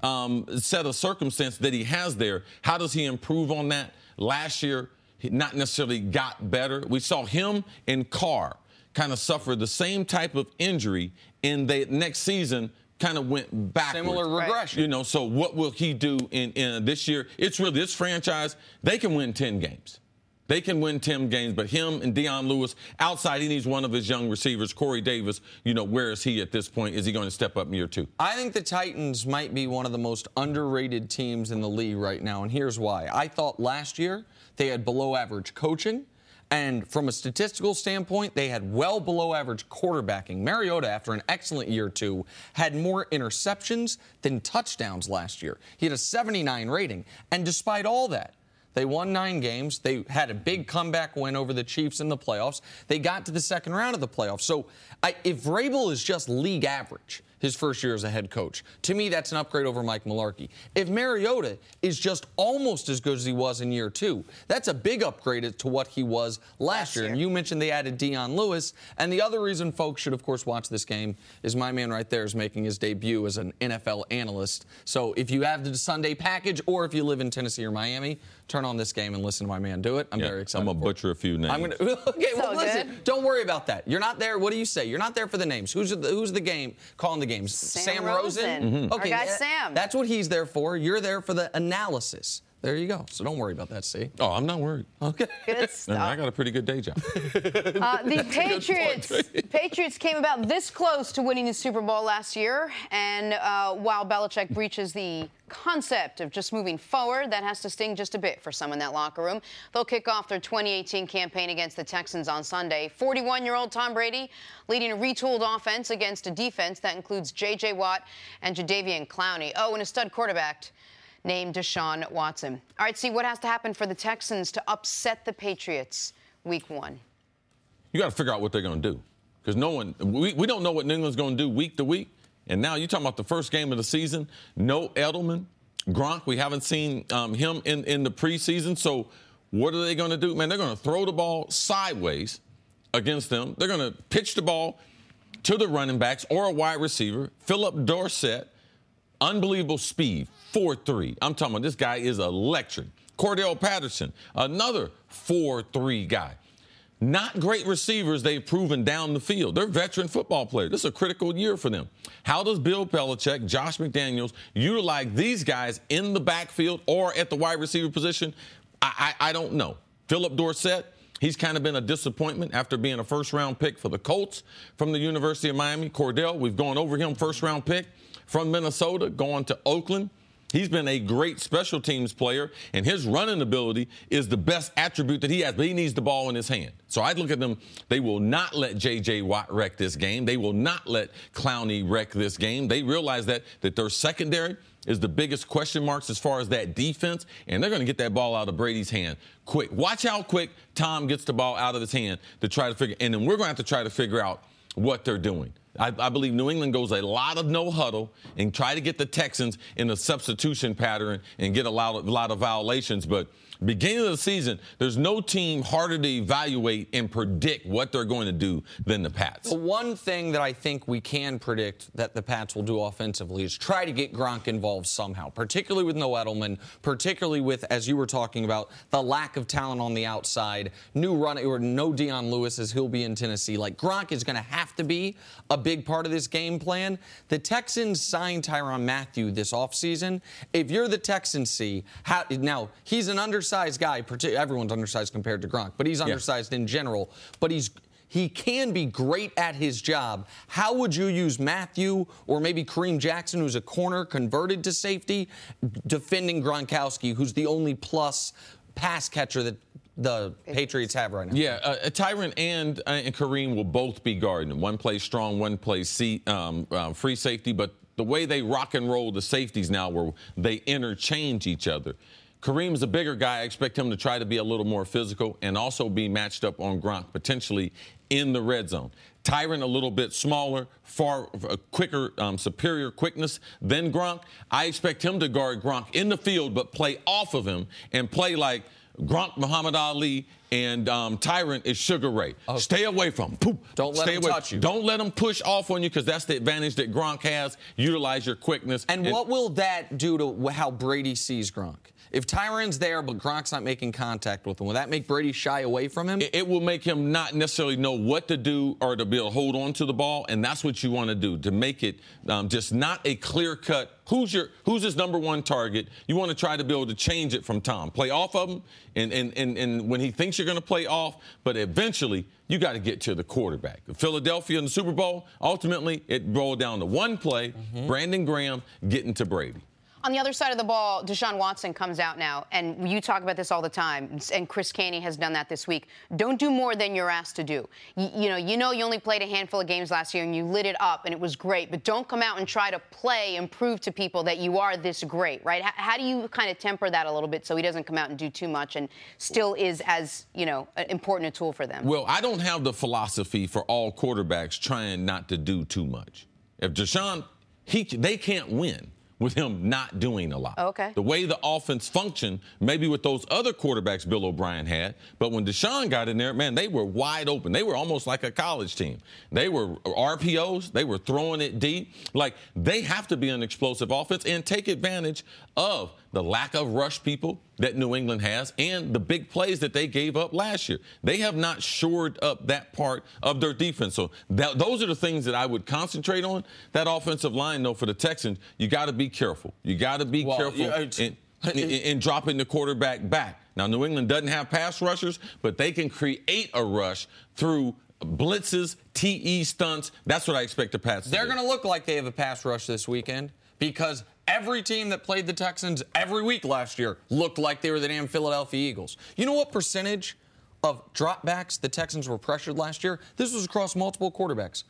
set of circumstances that he has there. How does he improve on that? Last year, he not necessarily got better. We saw him and Carr kind of suffer the same type of injury, and the next season kind of went backwards. Similar regression. You know, so what will he do in this year? It's really this franchise, they can win 10 games. They can win 10 games, but him and Dion Lewis, outside, he needs one of his young receivers. Corey Davis, you know, where is he at this point? Is he going to step up in year 2? I think the Titans might be one of the most underrated teams in the league right now, and here's why. I thought last year they had below-average coaching, and from a statistical standpoint, they had well below-average quarterbacking. Mariota, after an excellent year 2, had more interceptions than touchdowns last year. He had a 79 rating, and despite all that, they won 9 games. They had a big comeback win over the Chiefs in the playoffs. They got to the second round of the playoffs. So if Vrabel is just league average his first year as a head coach, to me, that's an upgrade over Mike Mularkey. If Mariota is just almost as good as he was in year 2, that's a big upgrade to what he was last year. And you mentioned they added Dion Lewis. And the other reason folks should, of course, watch this game is my man right there is making his debut as an NFL analyst. So if you have the Sunday package, or if you live in Tennessee or Miami, turn on this game and listen to my man do it. I'm very excited. I'm going to butcher a few names. Okay, well, listen, don't worry about that. You're not there. What do you say? You're not there for the names. Who's the game calling the games? Sam Rosen. Mm-hmm. Okay, our guy Sam. That's what he's there for. You're there for the analysis. There you go. So don't worry about that, see? Oh, I'm not worried. Okay. Good stuff. I got a pretty good day job. The Patriots came about this close to winning the Super Bowl last year, and while Belichick breaches the concept of just moving forward, that has to sting just a bit for some in that locker room. They'll kick off their 2018 campaign against the Texans on Sunday. 41-year-old Tom Brady leading a retooled offense against a defense that includes J.J. Watt and Jadeveon Clowney. Oh, and a stud quarterback named Deshaun Watson. All right, see what has to happen for the Texans to upset the Patriots week 1. You got to figure out what they're going to do, because we don't know what New England's going to do week to week. And now you're talking about the first game of the season. No Edelman, Gronk. We haven't seen him in the preseason. So what are they going to do? Man, they're going to throw the ball sideways against them. They're going to pitch the ball to the running backs or a wide receiver. Philip Dorsett, unbelievable speed, 4.3. I'm talking about this guy is electric. Cordell Patterson, another 4.3 guy. Not great receivers they've proven down the field. They're veteran football players. This is a critical year for them. How does Bill Belichick, Josh McDaniels utilize these guys in the backfield or at the wide receiver position? I don't know. Philip Dorsett, he's kind of been a disappointment after being a first-round pick for the Colts from the University of Miami. Cordell, we've gone over him, first-round pick from Minnesota, going to Oakland. He's been a great special teams player, and his running ability is the best attribute that he has, but he needs the ball in his hand. So I'd look at them. They will not let J.J. Watt wreck this game. They will not let Clowney wreck this game. They realize that their secondary is the biggest question marks as far as that defense, and they're going to get that ball out of Brady's hand quick. Watch how quick Tom gets the ball out of his hand to try to figure, and then we're going to have to try to figure out what they're doing. I believe New England goes a lot of no huddle and try to get the Texans in a substitution pattern and get a lot of violations. But beginning of the season, there's no team harder to evaluate and predict what they're going to do than the Pats. The one thing that I think we can predict that the Pats will do offensively is try to get Gronk involved somehow, particularly with no Edelman, particularly with, as you were talking about, the lack of talent on the outside, no Deion Lewis as he'll be in Tennessee. Like, Gronk is going to have to be a big part of this game plan. The Texans signed Tyrann Mathieu this offseason. If you're the Texans, now he's an undersized guy. Everyone's undersized compared to Gronk, but he's undersized in general. But he can be great at his job. How would you use Mathieu or maybe Kareem Jackson, who's a corner converted to safety, defending Gronkowski, who's the only plus pass catcher that the Patriots have right now? Yeah, Tyrann and Kareem will both be guarding. One plays strong, one plays free safety. But the way they rock and roll the safeties now, where they interchange each other. Kareem's a bigger guy. I expect him to try to be a little more physical and also be matched up on Gronk, potentially in the red zone. Tyrann a little bit smaller, far quicker, superior quickness than Gronk. I expect him to guard Gronk in the field, but play off of him and play like Gronk, Muhammad Ali, and Tyrann is Sugar Ray. Okay. Stay away from him. Poof. Don't let him touch you. Don't let him push off on you, because that's the advantage that Gronk has. Utilize your quickness. And what will that do to how Brady sees Gronk? If Tyrann's there but Gronk's not making contact with him, will that make Brady shy away from him? It will make him not necessarily know what to do or to be able to hold on to the ball, and that's what you want to do, to make it just not a clear-cut, who's his number one target. You want to try to be able to change it from Tom. Play off of him, and when he thinks you're going to play off, but eventually you got to get to the quarterback. Philadelphia in the Super Bowl, ultimately it boiled down to one play, Brandon Graham getting to Brady. On the other side of the ball, Deshaun Watson comes out now, and you talk about this all the time, and Chris Caney has done that this week. Don't do more than you're asked to do. You know you only played a handful of games last year, and you lit it up, and it was great. But don't come out and try to play and prove to people that you are this great, right? How do you kind of temper that a little bit so he doesn't come out and do too much and still is as, important a tool for them? Well, I don't have the philosophy for all quarterbacks trying not to do too much. If Deshaun, they can't win with him not doing a lot. Okay. The way the offense functioned, maybe with those other quarterbacks Bill O'Brien had, but when Deshaun got in there, man, they were wide open. They were almost like a college team. They were RPOs. They were throwing it deep. Like, they have to be an explosive offense and take advantage of the lack of rush people that New England has and the big plays that they gave up last year. They have not shored up that part of their defense. So those are the things that I would concentrate on. That offensive line, though, for the Texans, you got to be careful. You got to be careful in dropping the quarterback back. Now, New England doesn't have pass rushers, but they can create a rush through blitzes, TE stunts. That's what I expect the Pats to do. They're going to look like they have a pass rush this weekend, because every team that played the Texans every week last year looked like they were the damn Philadelphia Eagles. You know what percentage of dropbacks the Texans were pressured last year? This was across multiple quarterbacks.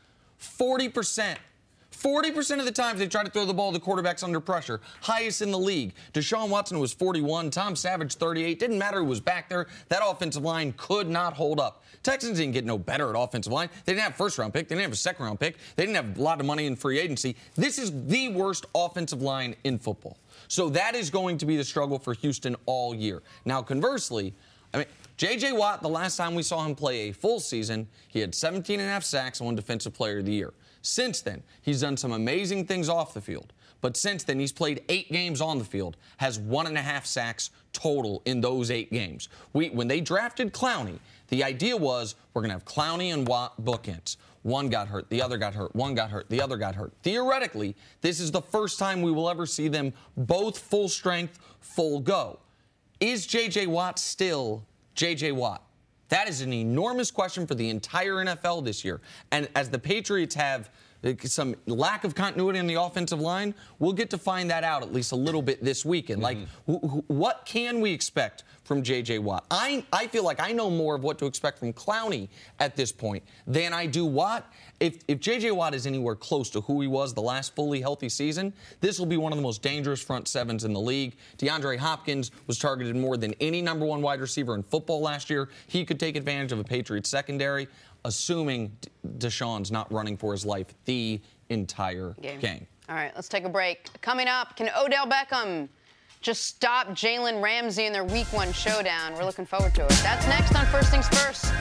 40%. 40% of the times they tried to throw the ball to quarterbacks under pressure. Highest in the league. Deshaun Watson was 41. Tom Savage, 38. Didn't matter who was back there. That offensive line could not hold up. Texans didn't get no better at offensive line. They didn't have a first-round pick. They didn't have a second-round pick. They didn't have a lot of money in free agency. This is the worst offensive line in football. So that is going to be the struggle for Houston all year. Now, conversely, J.J. Watt, the last time we saw him play a full season, he had 17.5 sacks and won Defensive Player of the Year. Since then, he's done some amazing things off the field. But since then, he's played 8 games on the field, has 1.5 sacks total in those 8 games. When they drafted Clowney, the idea was we're going to have Clowney and Watt bookends. One got hurt, the other got hurt, one got hurt, the other got hurt. Theoretically, this is the first time we will ever see them both full strength, full go. Is J.J. Watt still J.J. Watt? That is an enormous question for the entire NFL this year. And as the Patriots have some lack of continuity on the offensive line, we'll get to find that out at least a little bit this weekend. Like, what can we expect from J.J. Watt? I feel like I know more of what to expect from Clowney at this point than I do Watt. If J.J. Watt is anywhere close to who he was the last fully healthy season, this will be one of the most dangerous front sevens in the league. DeAndre Hopkins was targeted more than any number one wide receiver in football last year. He could take advantage of a Patriots secondary. assuming Deshaun's not running for his life the entire game. All right, let's take a break. Coming up, can Odell Beckham just stop Jalen Ramsey in their Week 1 showdown? We're looking forward to it. That's next on First Things First.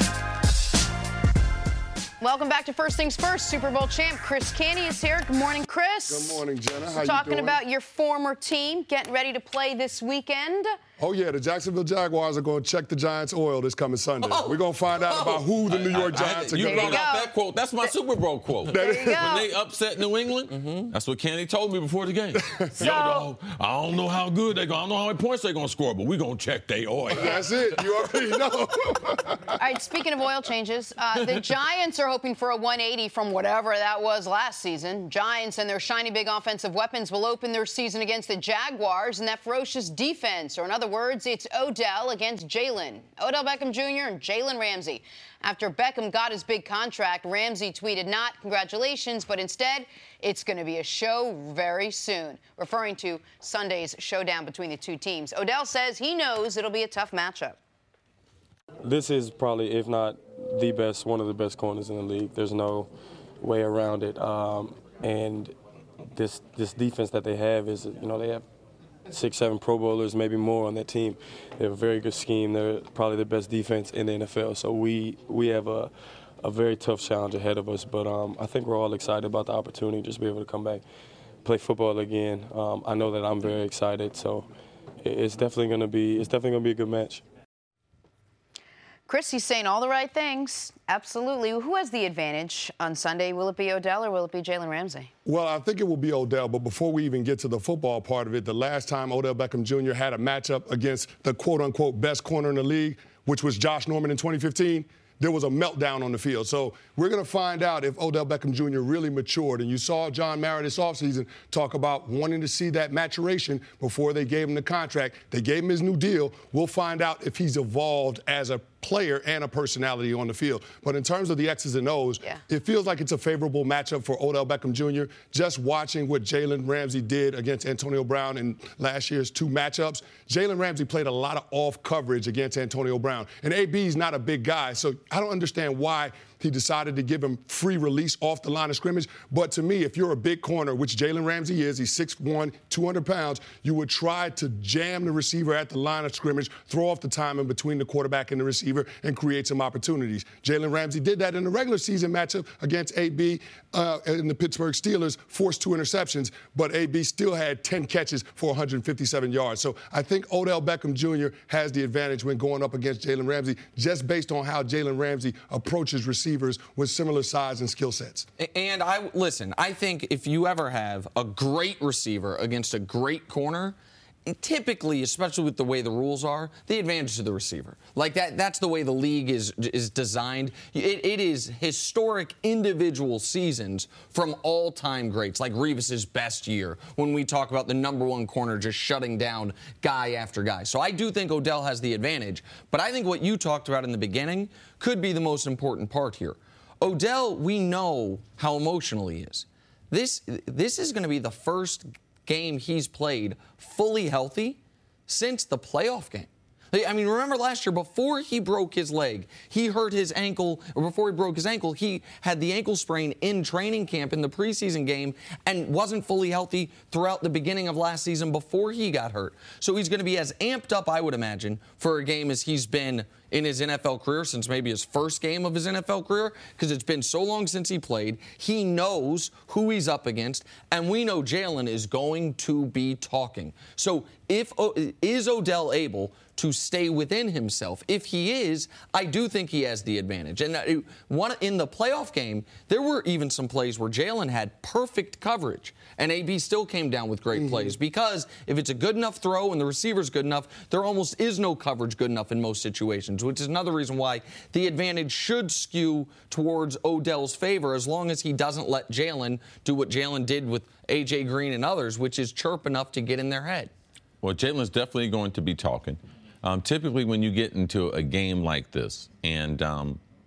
Welcome back to First Things First. Super Bowl champ Chris Canty is here. Good morning, Chris. Good morning, Jenna. How you doing? Talking about your former team getting ready to play this weekend. Oh, yeah, the Jacksonville Jaguars are going to check the Giants' oil this coming Sunday. We're going to find out about who the New York Giants are going to be. You brought out that quote. That's my Super Bowl quote. There you go. When they upset New England, that's what Canty told me before the game. Yo, dog, I don't know how good they're going. I don't know how many points they're going to score, but we're going to check their oil. That's it. You already know. All right, speaking of oil changes, the Giants are hoping for a 180 from whatever that was last season. Giants and their shiny big offensive weapons will open their season against the Jaguars and that ferocious defense, or in other words, it's Odell against Jalen. Odell Beckham Jr. and Jalen Ramsey. After Beckham got his big contract, Ramsey tweeted not congratulations, but instead, it's going to be a show very soon, referring to Sunday's showdown between the two teams. Odell says he knows it'll be a tough matchup. This is probably, if not the best, one of the best corners in the league. There's no way around it. And this defense that they have is, they have 6-7 Pro Bowlers, maybe more on that team. They have a very good scheme. They're probably the best defense in the NFL. So we have a very tough challenge ahead of us. But I think we're all excited about the opportunity just to be able to come back, play football again. I know that I'm very excited. So it's definitely going to be a good match. Chris, he's saying all the right things. Absolutely. Who has the advantage on Sunday? Will it be Odell or will it be Jalen Ramsey? Well, I think it will be Odell, but before we even get to the football part of it, the last time Odell Beckham Jr. had a matchup against the quote-unquote best corner in the league, which was Josh Norman in 2015, there was a meltdown on the field. So we're going to find out if Odell Beckham Jr. really matured. And you saw John Mara this offseason talk about wanting to see that maturation before they gave him the contract. They gave him his new deal. We'll find out if he's evolved as a player and a personality on the field. But in terms of the X's and O's, it feels like it's a favorable matchup for Odell Beckham Jr. Just watching what Jalen Ramsey did against Antonio Brown in last year's 2 matchups, Jalen Ramsey played a lot of off coverage against Antonio Brown. And AB's not a big guy, so I don't understand why he decided to give him free release off the line of scrimmage. But to me, if you're a big corner, which Jalen Ramsey is, he's 6'1", 200 pounds, you would try to jam the receiver at the line of scrimmage, throw off the timing between the quarterback and the receiver, and create some opportunities. Jalen Ramsey did that in the regular season matchup against AB in the Pittsburgh Steelers, forced 2 interceptions, but AB still had 10 catches for 157 yards. So I think Odell Beckham Jr. has the advantage when going up against Jalen Ramsey, just based on how Jalen Ramsey approaches receivers with similar size and skill sets. And I think if you ever have a great receiver against a great corner, typically, especially with the way the rules are, the advantage to the receiver. Like that's the way the league is designed. It is historic individual seasons from all-time greats, like Revis's best year, when we talk about the number 1 corner just shutting down guy after guy. So I do think Odell has the advantage, but I think what you talked about in the beginning could be the most important part here. Odell, we know how emotional he is. This is going to be the first game he's played fully healthy since the playoff game. I mean, remember last year, before he broke his leg, he hurt his ankle, or before he broke his ankle, he had the ankle sprain in training camp in the preseason game and wasn't fully healthy throughout the beginning of last season before he got hurt. So he's going to be as amped up, I would imagine, for a game as he's been in his NFL career since maybe his first game of his NFL career, because it's been so long since he played. He knows who he's up against, and we know Jalen is going to be talking. So is Odell able to stay within himself? If he is, I do think he has the advantage. And in the playoff game, there were even some plays where Jalen had perfect coverage, and AB still came down with great plays, because if it's a good enough throw and the receiver's good enough, there almost is no coverage good enough in most situations, which is another reason why the advantage should skew towards Odell's favor, as long as he doesn't let Jalen do what Jalen did with A.J. Green and others, which is chirp enough to get in their head. Well, Jalen's definitely going to be talking. Typically, when you get into a game like this, and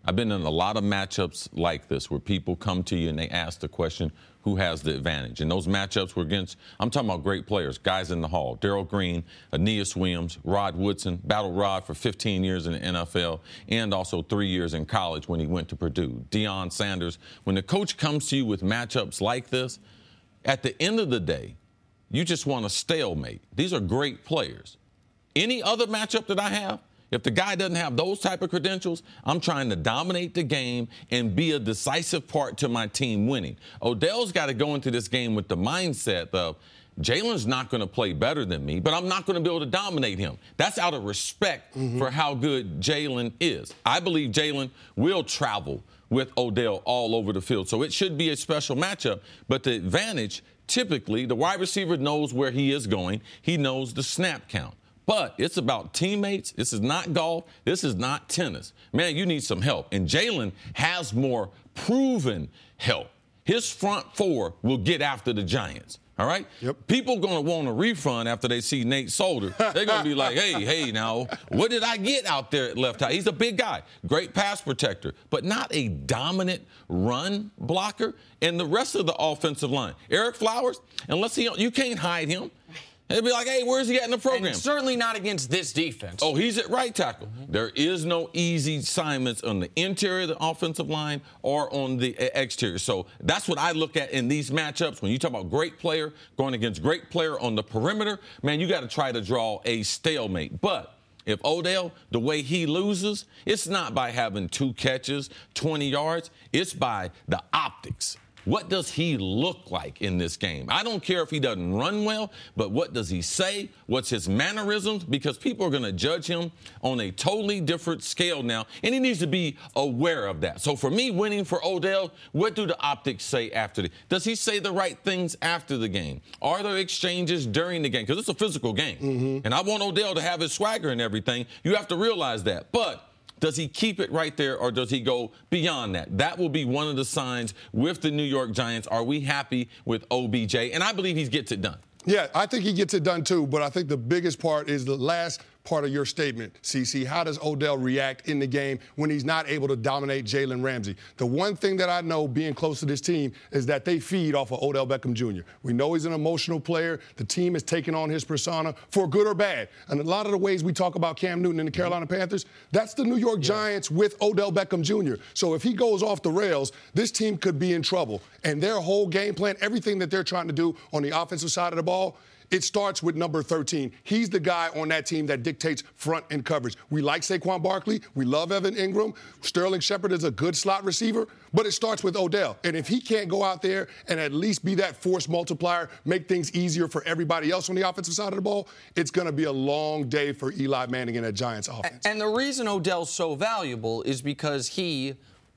I've been in a lot of matchups like this where people come to you and they ask the question, who has the advantage? And those matchups were against, I'm talking about great players, guys in the hall. Darrell Green, Aeneas Williams, Rod Woodson, battled Rod for 15 years in the NFL and also 3 years in college when he went to Purdue. Deion Sanders. When the coach comes to you with matchups like this, at the end of the day, you just want a stalemate. These are great players. Any other matchup that I have, if the guy doesn't have those type of credentials, I'm trying to dominate the game and be a decisive part to my team winning. Odell's got to go into this game with the mindset of Jalen's not going to play better than me, but I'm not going to be able to dominate him. That's out of respect for how good Jalen is. I believe Jalen will travel with Odell all over the field. So it should be a special matchup. But the advantage, typically, the wide receiver knows where he is going. He knows the snap count. But it's about teammates. This is not golf. This is not tennis. Man, you need some help. And Jalen has more proven help. His front four will get after the Giants. All right? Yep. People going to want a refund after they see Nate Solder. They're going to be like, hey, now, what did I get out there at left tackle? He's a big guy, great pass protector, but not a dominant run blocker. And the rest of the offensive line, Eric Flowers, unless you can't hide him. They'd be like, hey, where's he at in the program? And certainly not against this defense. Oh, he's at right tackle. There is no easy assignments on the interior of the offensive line or on the exterior. So that's what I look at in these matchups. When you talk about great player going against great player on the perimeter, man, you got to try to draw a stalemate. But if Odell, the way he loses, it's not by having 2 catches, 20 yards. It's by the optics. What does he look like in this game? I don't care if he doesn't run well, but what does he say? What's his mannerisms? Because people are going to judge him on a totally different scale now, and he needs to be aware of that. So for me, winning for Odell, what do the optics say after does he say the right things after the game? Are there exchanges during the game? Because it's a physical game, and I want Odell to have his swagger and everything. You have to realize that. But does he keep it right there, or does he go beyond that? That will be one of the signs with the New York Giants. Are we happy with OBJ? And I believe he gets it done. Yeah, I think he gets it done too, but I think the biggest part is the last part of your statement, CC. How does Odell react in the game when he's not able to dominate Jalen Ramsey? The one thing that I know, being close to this team, is that they feed off of Odell Beckham Jr. We know he's an emotional player. The team is taking on his persona for good or bad. And a lot of the ways we talk about Cam Newton and the Carolina Panthers, that's the New York Giants with Odell Beckham Jr. So if he goes off the rails, this team could be in trouble. And their whole game plan, everything that they're trying to do on the offensive side of the ball, it starts with number 13. He's the guy on that team that dictates front end coverage. We like Saquon Barkley. We love Evan Ingram. Sterling Shepard is a good slot receiver, but it starts with Odell. And if he can't go out there and at least be that force multiplier, make things easier for everybody else on the offensive side of the ball, it's going to be a long day for Eli Manning and that Giants offense. And the reason Odell's so valuable is because he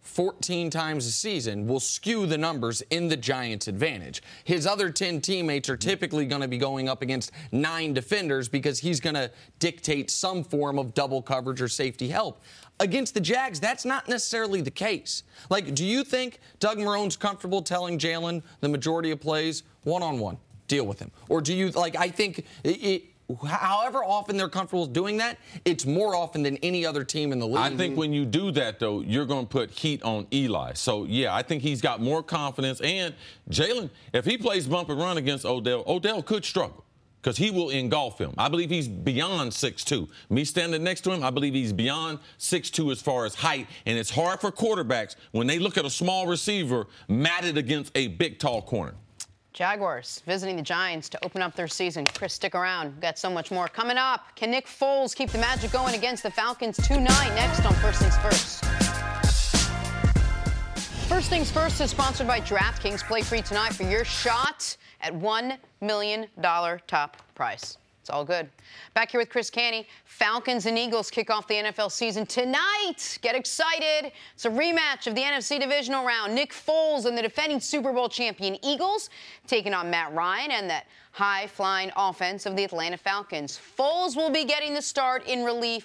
14 times a season will skew the numbers in the Giants' advantage. His other 10 teammates are typically going to be going up against 9 defenders because he's going to dictate some form of double coverage or safety help. Against the Jags, that's not necessarily the case. Like, do you think Doug Marone's comfortable telling Jalen the majority of plays one-on-one, deal with him? Or do you, like, I think however often they're comfortable doing that, it's more often than any other team in the league. I think when you do that, though, you're going to put heat on Eli. So, yeah, I think he's got more confidence. And Jalen, if he plays bump and run against Odell, Odell could struggle because he will engulf him. I believe he's beyond 6'2". Me standing next to him, I believe he's beyond 6'2" as far as height. And it's hard for quarterbacks when they look at a small receiver matted against a big, tall corner. Jaguars visiting the Giants to open up their season. Chris, stick around. We've got so much more coming up. Can Nick Foles keep the magic going against the Falcons tonight? Next on First Things First. First Things First is sponsored by DraftKings. Play free tonight for your shot at $1 million top prize. It's all good. Back here with Chris Canty. Falcons and Eagles kick off the NFL season tonight. Get excited. It's a rematch of the NFC divisional round. Nick Foles and the defending Super Bowl champion Eagles taking on Matt Ryan and that high-flying offense of the Atlanta Falcons. Foles will be getting the start in relief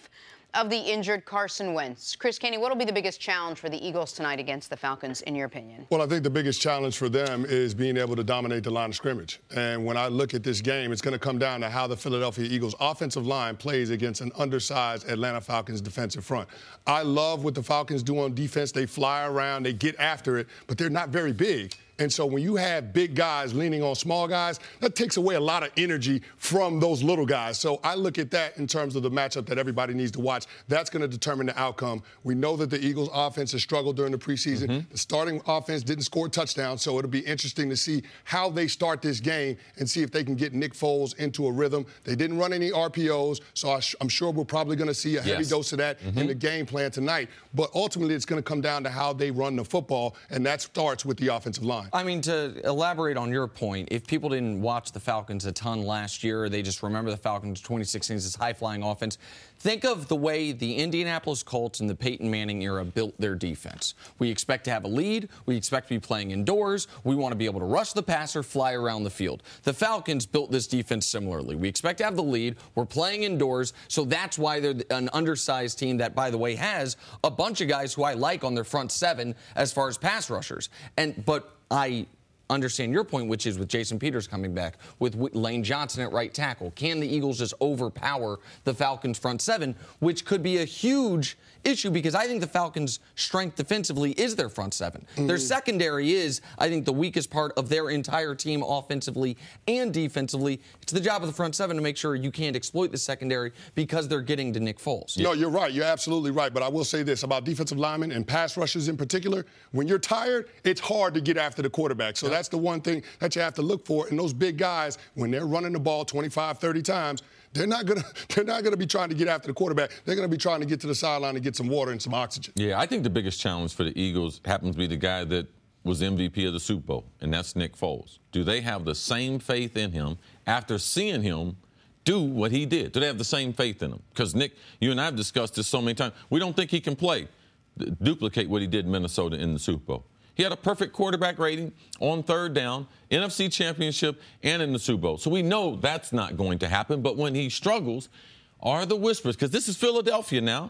of the injured Carson Wentz. Chris Caney, what will be the biggest challenge for the Eagles tonight against the Falcons, in your opinion? Well, I think the biggest challenge for them is being able to dominate the line of scrimmage. And when I look at this game, it's going to come down to how the Philadelphia Eagles offensive line plays against an undersized Atlanta Falcons defensive front. I love what the Falcons do on defense. They fly around, they get after it, but they're not very big. And so when you have big guys leaning on small guys, that takes away a lot of energy from those little guys. So I look at that in terms of the matchup that everybody needs to watch. That's going to determine the outcome. We know that the Eagles offense has struggled during the preseason. Mm-hmm. The starting offense didn't score a touchdown, so it'll be interesting to see how they start this game and see if they can get Nick Foles into a rhythm. They didn't run any RPOs, so I'm sure we're probably going to see a heavy dose of that in the game plan tonight. But ultimately, it's going to come down to how they run the football, and that starts with the offensive line. I mean, to elaborate on your point, if people didn't watch the Falcons a ton last year, or they just remember the Falcons 2016 as this high-flying offense, think of the way the Indianapolis Colts in the Peyton Manning era built their defense. We expect to have a lead. We expect to be playing indoors. We want to be able to rush the passer, fly around the field. The Falcons built this defense similarly. We expect to have the lead. We're playing indoors, so that's why they're an undersized team that, by the way, has a bunch of guys who I like on their front seven as far as pass rushers. But I understand your point, which is with Jason Peters coming back, with Lane Johnson at right tackle. Can the Eagles just overpower the Falcons' front seven, which could be a huge issue because I think the Falcons' strength defensively is their front seven. Mm-hmm. Their secondary is, I think, the weakest part of their entire team offensively and defensively. It's the job of the front seven to make sure you can't exploit the secondary because they're getting to Nick Foles. No, you're right. You're absolutely right. But I will say this about defensive linemen and pass rushers in particular. When you're tired, it's hard to get after the quarterback. So that's the one thing that you have to look for. And those big guys, when they're running the ball 25, 30 times, they're not gonna be trying to get after the quarterback. They're gonna be trying to get to the sideline and get some water and some oxygen. Yeah, I think the biggest challenge for the Eagles happens to be the guy that was MVP of the Super Bowl, and that's Nick Foles. Do they have the same faith in him after seeing him do what he did? Do they have the same faith in him? Because Nick, you and I have discussed this so many times. We don't think he can duplicate what he did in Minnesota in the Super Bowl. He had a perfect quarterback rating on third down, NFC Championship, and in the Super Bowl. So we know that's not going to happen. But when he struggles, are the whispers, because this is Philadelphia now,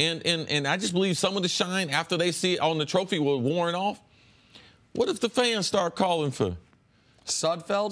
and I just believe some of the shine after they see it on the trophy will worn off. What if the fans start calling for Sudfeld?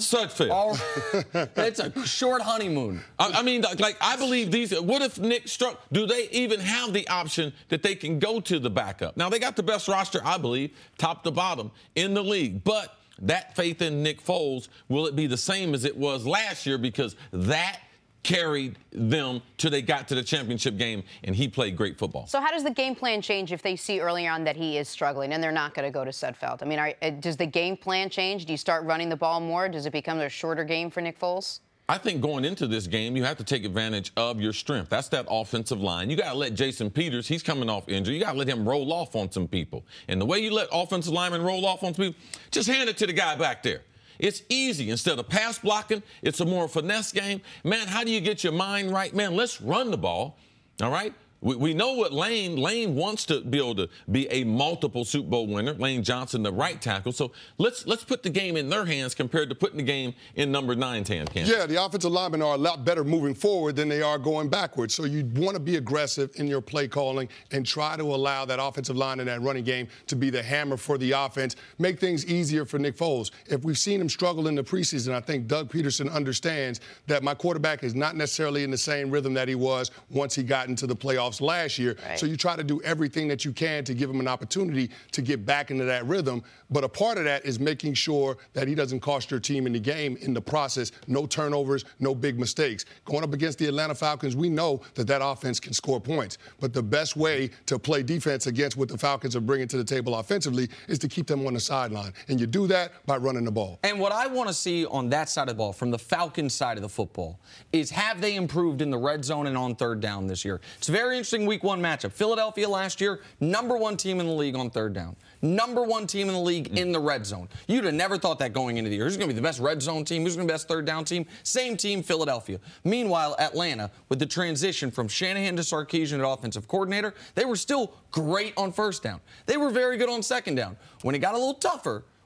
Sudfeld. It's a short honeymoon. I mean, like, I believe these. What if Nick struck? Do they even have the option that they can go to the backup? Now, they got the best roster, I believe, top to bottom in the league. But that faith in Nick Foles, will it be the same as it was last year? Because that carried them till they got to the championship game, and he played great football. So how does the game plan change if they see early on that he is struggling and they're not going to go to Sudfeld? I mean, does the game plan change? Do you start running the ball more? Does it become a shorter game for Nick Foles? I think going into this game, you have to take advantage of your strength. That's that offensive line. You got to let Jason Peters, he's coming off injury. You got to let him roll off on some people. And the way you let offensive linemen roll off on some people, just hand it to the guy back there. It's easy. Instead of pass blocking, it's a more finesse game. Man, how do you get your mind right? Man, let's run the ball, all right? We know what Lane wants to be able to be a multiple Super Bowl winner. Lane Johnson, the right tackle. So let's put the game in their hands compared to putting the game in number 9's hand. Yeah, the offensive linemen are a lot better moving forward than they are going backwards. So you want to be aggressive in your play calling and try to allow that offensive line and that running game to be the hammer for the offense. Make things easier for Nick Foles. If we've seen him struggle in the preseason, I think Doug Peterson understands that my quarterback is not necessarily in the same rhythm that he was once he got into the playoffs last year. Right. So you try to do everything that you can to give him an opportunity to get back into that rhythm. But a part of that is making sure that he doesn't cost your team in the game in the process. No turnovers, no big mistakes. Going up against the Atlanta Falcons, we know that offense can score points. But the best way to play defense against what the Falcons are bringing to the table offensively is to keep them on the sideline. And you do that by running the ball. And what I want to see on that side of the ball, from the Falcons side of the football, is have they improved in the red zone and on third down this year? It's very interesting week one matchup. Philadelphia last year, number one team in the league on third down. Number one team in the league in the red zone. You'd have never thought that going into the year. Who's going to be the best red zone team? Who's going to be the best third down team? Same team, Philadelphia. Meanwhile, Atlanta, with the transition from Shanahan to Sarkisian at offensive coordinator, they were still great on first down. They were very good on second down. When it got a little tougher,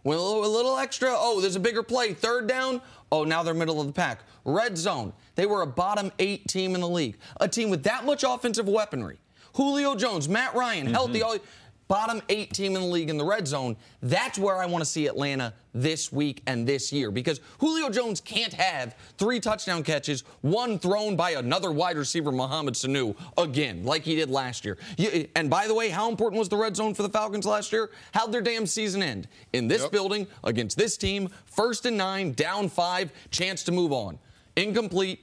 With a little extra, there's a bigger play. Third down, now they're middle of the pack. Red zone, they were a bottom 8 team in the league. A team with that much offensive weaponry. Julio Jones, Matt Ryan, healthy, bottom 8 team in the league in the red zone. That's where I want to see Atlanta this week and this year, because Julio Jones can't have 3 touchdown catches, 1 thrown by another wide receiver, Mohamed Sanu, again, like he did last year. And by the way, how important was the red zone for the Falcons last year? How'd their damn season end? In this building, against this team, 1st and 9, down 5, chance to move on. Incomplete,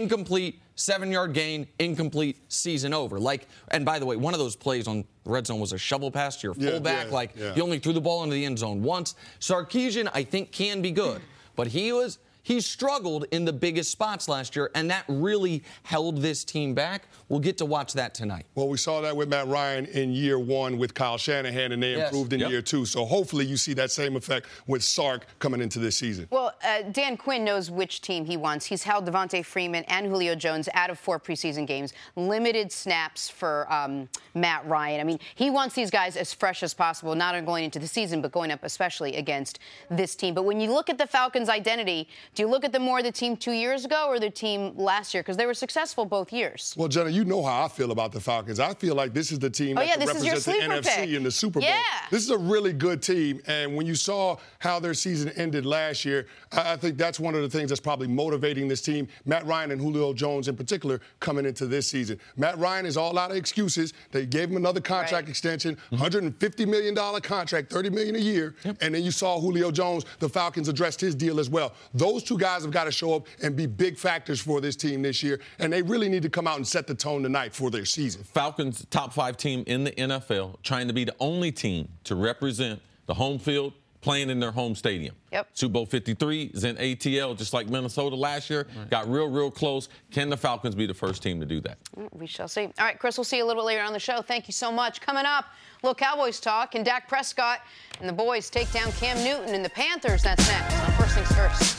7-yard gain, incomplete, season over. And by the way, one of those plays on the red zone was a shovel pass to your fullback. You only threw the ball into the end zone once. Sarkisian, I think, can be good, but he struggled in the biggest spots last year, and that really held this team back. We'll get to watch that tonight. Well, we saw that with Matt Ryan in year 1 with Kyle Shanahan, and they improved in year 2. So hopefully you see that same effect with Sark coming into this season. Well, Dan Quinn knows which team he wants. He's held Devontae Freeman and Julio Jones out of 4 preseason games, limited snaps for Matt Ryan. I mean, he wants these guys as fresh as possible, not only going into the season, but going up especially against this team. But when you look at the Falcons' identity, do you look at them more the team 2 years ago or the team last year? Because they were successful both years. Well, Jenna, you know how I feel about the Falcons. I feel like this is the team that can represent the NFC in the Super Bowl. This is a really good team. And when you saw how their season ended last year, I think that's one of the things that's probably motivating this team. Matt Ryan and Julio Jones in particular coming into this season. Matt Ryan is all out of excuses. They gave him another contract extension, $150 million contract, $30 million a year. And then you saw Julio Jones, the Falcons addressed his deal as well. Those 2 guys have got to show up and be big factors for this team this year. And they really need to come out and set the tone tonight for their season. Falcons, top 5 team in the NFL, trying to be the only team to represent the home field, playing in their home stadium. Super Bowl 53 is in ATL, just like Minnesota last year. Got real close. Can the Falcons be the first team to do that? We shall see. All right, Chris, we'll see you a little bit later on the show. Thank you so much. Coming up, a little Cowboys talk, and Dak Prescott and the boys take down Cam Newton and the Panthers. That's next on First Things First.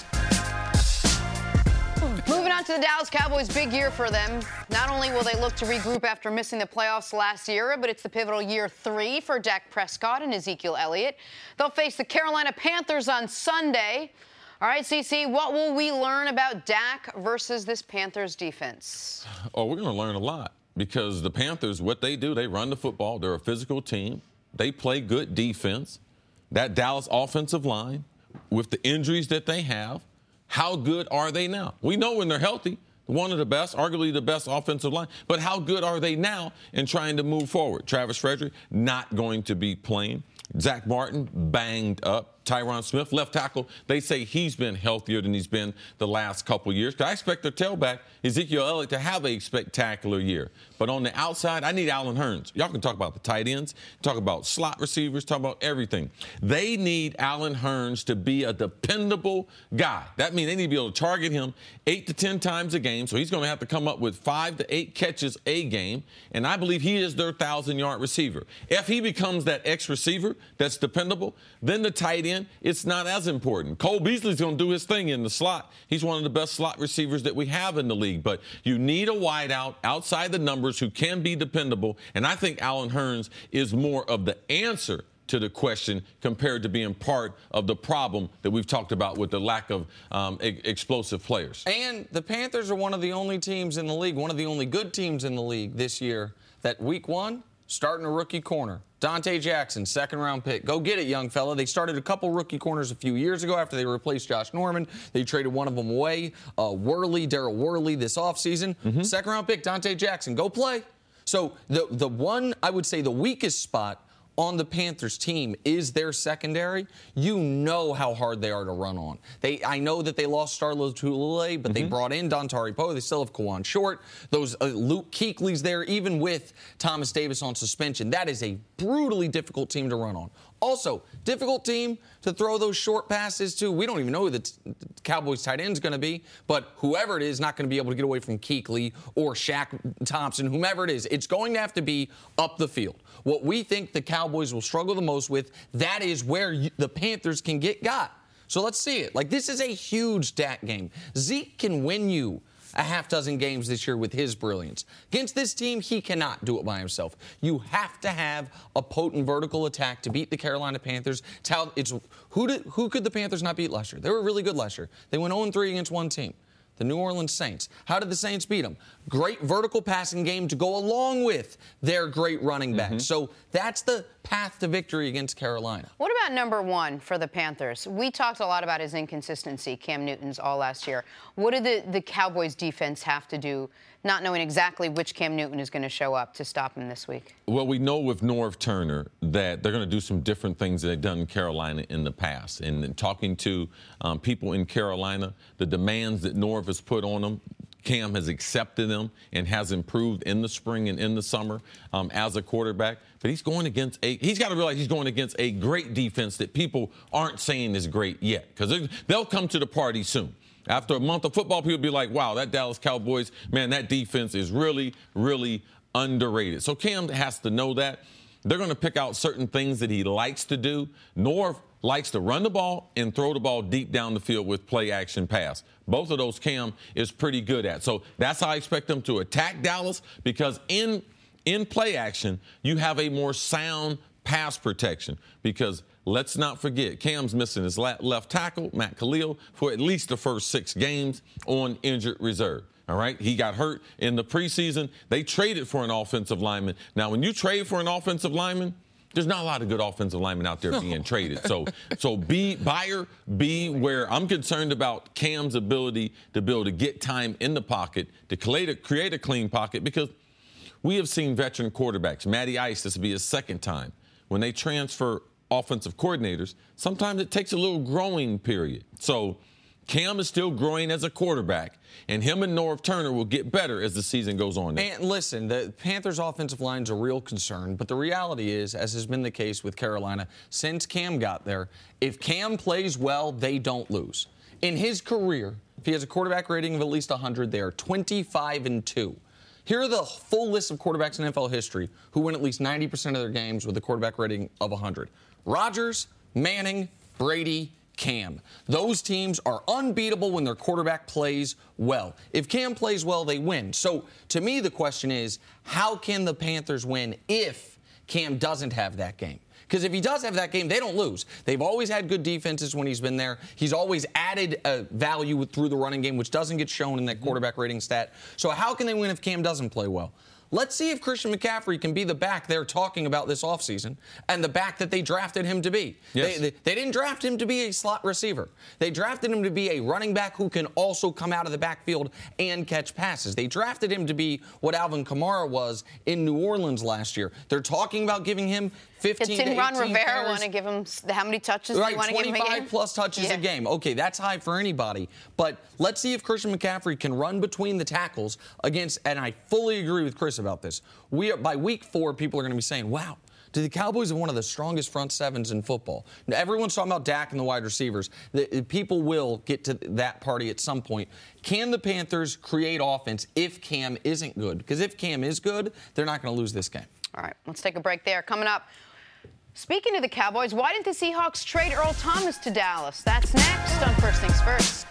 Moving on to the Dallas Cowboys, big year for them. Not only will they look to regroup after missing the playoffs last year, but it's the pivotal year 3 for Dak Prescott and Ezekiel Elliott. They'll face the Carolina Panthers on Sunday. All right, CC, what will we learn about Dak versus this Panthers defense? We're going to learn a lot, because the Panthers, what they do, they run the football. They're a physical team. They play good defense. That Dallas offensive line, with the injuries that they have, how good are they now? We know when they're healthy, one of the best, arguably the best offensive line. But how good are they now in trying to move forward? Travis Frederick not going to be playing. Zach Martin banged up. Tyron Smith, left tackle, they say he's been healthier than he's been the last couple years. I expect their tailback, Ezekiel Elliott, to have a spectacular year. But on the outside, I need Allen Hurns. Y'all can talk about the tight ends, talk about slot receivers, talk about everything. They need Allen Hurns to be a dependable guy. That means they need to be able to target him 8 to 10 times a game. So he's going to have to come up with 5 to 8 catches a game. And I believe he is their 1,000-yard receiver. If he becomes that X receiver that's dependable, then the tight end, it's not as important. Cole Beasley's going to do his thing in the slot. He's one of the best slot receivers that we have in the league. But you need a wideout outside the numbers who can be dependable. And I think Allen Hurns is more of the answer to the question compared to being part of the problem that we've talked about with the lack of explosive players. And the Panthers are one of the only teams in the league, one of the only good teams in the league this year, that week 1, starting a rookie corner. Dante Jackson, 2nd-round pick. Go get it, young fella. They started a couple rookie corners a few years ago after they replaced Josh Norman. They traded one of them away, Darryl Worley, this offseason. 2nd-round pick, Dante Jackson. Go play. So the one, I would say, the weakest spot on the Panthers team is their secondary. You know how hard they are to run on. I know that they lost Starlo Tulele, but they brought in Dontari Poe. They still have Kawan Short. Those Luke Kuechly's there, even with Thomas Davis on suspension. That is a brutally difficult team to run on. Also, difficult team to throw those short passes to. We don't even know who the Cowboys tight end is going to be, but whoever it is not going to be able to get away from Kuechly or Shaq Thompson, whomever it is. It's going to have to be up the field. What we think the Cowboys will struggle the most with, that is where the Panthers can get got. So let's see it. This is a huge Dak game. Zeke can win you a half dozen games this year with his brilliance. Against this team, he cannot do it by himself. You have to have a potent vertical attack to beat the Carolina Panthers. Who could the Panthers not beat last year? They were really good last year. They went 0-3 against one team, the New Orleans Saints. How did the Saints beat them? Great vertical passing game to go along with their great running back. So that's the path to victory against Carolina. What about number one for the Panthers? We talked a lot about his inconsistency, Cam Newton's, all last year. What did the Cowboys defense have to do, not knowing exactly which Cam Newton is going to show up, to stop him this week? Well, we know with Norv Turner that they're going to do some different things that they've done in Carolina in the past. And talking to people in Carolina, the demands that Norv has put on them, Cam has accepted them and has improved in the spring and in the summer as a quarterback. But he's got to realize he's going against a great defense that people aren't saying is great yet, because they'll come to the party soon. After a month of football, people will be like, wow, that Dallas Cowboys, man, that defense is really, really underrated. So Cam has to know that. They're going to pick out certain things that he likes to do. Norv likes to run the ball and throw the ball deep down the field with play action pass. Both of those Cam is pretty good at. So that's how I expect them to attack Dallas, because in play action, you have a more sound pass protection, because let's not forget, Cam's missing his left tackle, Matt Khalil, for at least the first 6 games on injured reserve. All right? He got hurt in the preseason. They traded for an offensive lineman. Now, when you trade for an offensive lineman, there's not a lot of good offensive linemen out there being traded. So be where I'm concerned about Cam's ability to be able to get time in the pocket, to create a clean pocket, because we have seen veteran quarterbacks, Matty Ice, this will be his second time, when they transfer offensive coordinators, sometimes it takes a little growing period. So Cam is still growing as a quarterback, and him and Norv Turner will get better as the season goes on. And listen, the Panthers' offensive line is a real concern, but the reality is, as has been the case with Carolina since Cam got there, if Cam plays well, they don't lose. In his career, if he has a quarterback rating of at least 100, they are 25-2. Here are the full list of quarterbacks in NFL history who win at least 90% of their games with a quarterback rating of 100. Rodgers, Manning, Brady, Cam. Those teams are unbeatable when their quarterback plays well. If Cam plays well, they win. So, to me, the question is, how can the Panthers win if Cam doesn't have that game? Because if he does have that game, they don't lose. They've always had good defenses when he's been there. He's always added value through the running game, which doesn't get shown in that quarterback rating stat. So how can they win if Cam doesn't play well? Let's see if Christian McCaffrey can be the back they're talking about this offseason and the back that they drafted him to be. Yes. They didn't draft him to be a slot receiver. They drafted him to be a running back who can also come out of the backfield and catch passes. They drafted him to be what Alvin Kamara was in New Orleans last year. They're talking about giving him 15 to 18 Didn't Ron Rivera carries. want to give him how many touches? Right, do you want to give him a game? 25 plus touches a game. Okay, that's high for anybody. But let's see if Christian McCaffrey can run between the tackles against, and I fully agree with Chris about this. By week 4, people are going to be saying, wow, do the Cowboys have one of the strongest front sevens in football? Now, everyone's talking about Dak and the wide receivers. People will get to that party at some point. Can the Panthers create offense if Cam isn't good? Because if Cam is good, they're not going to lose this game. All right, let's take a break there. Coming up, speaking of the Cowboys, why didn't the Seahawks trade Earl Thomas to Dallas? That's next on First Things First.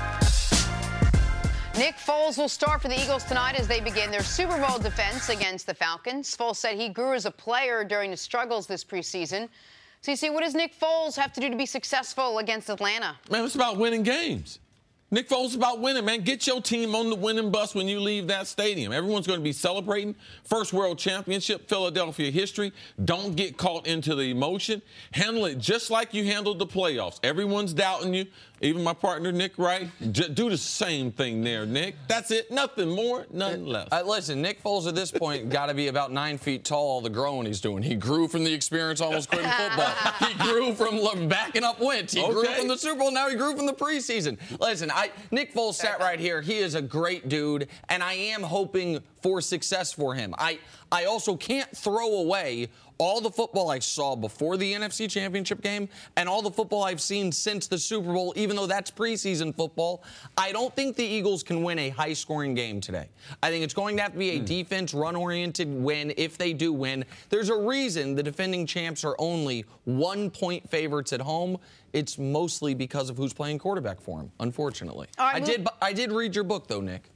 Nick Foles will start for the Eagles tonight as they begin their Super Bowl defense against the Falcons. Foles said he grew as a player during the struggles this preseason. CC, what does Nick Foles have to do to be successful against Atlanta? Man, it's about winning games. Nick Foles is about winning, man. Get your team on the winning bus when you leave that stadium. Everyone's going to be celebrating. First World Championship, Philadelphia history. Don't get caught into the emotion. Handle it just like you handled the playoffs. Everyone's doubting you. Even my partner, Nick Wright. Do the same thing there, Nick. That's it. Nothing more, nothing less. Listen, Nick Foles at this point got to be about 9 feet tall, all the growing he's doing. He grew from the experience almost quitting football. He grew from backing up Wentz. He grew from the Super Bowl. Now he grew from the preseason. Listen, Nick Foles sat right here. He is a great dude, and I am hoping for success for him. I also can't throw away all the football I saw before the NFC Championship game and all the football I've seen since the Super Bowl, even though that's preseason football. I don't think the Eagles can win a high-scoring game today. I think it's going to have to be a defense, run-oriented win if they do win. There's a reason the defending champs are only 1-point favorites at home. It's mostly because of who's playing quarterback for him, unfortunately. Right, I did read your book, though, Nick.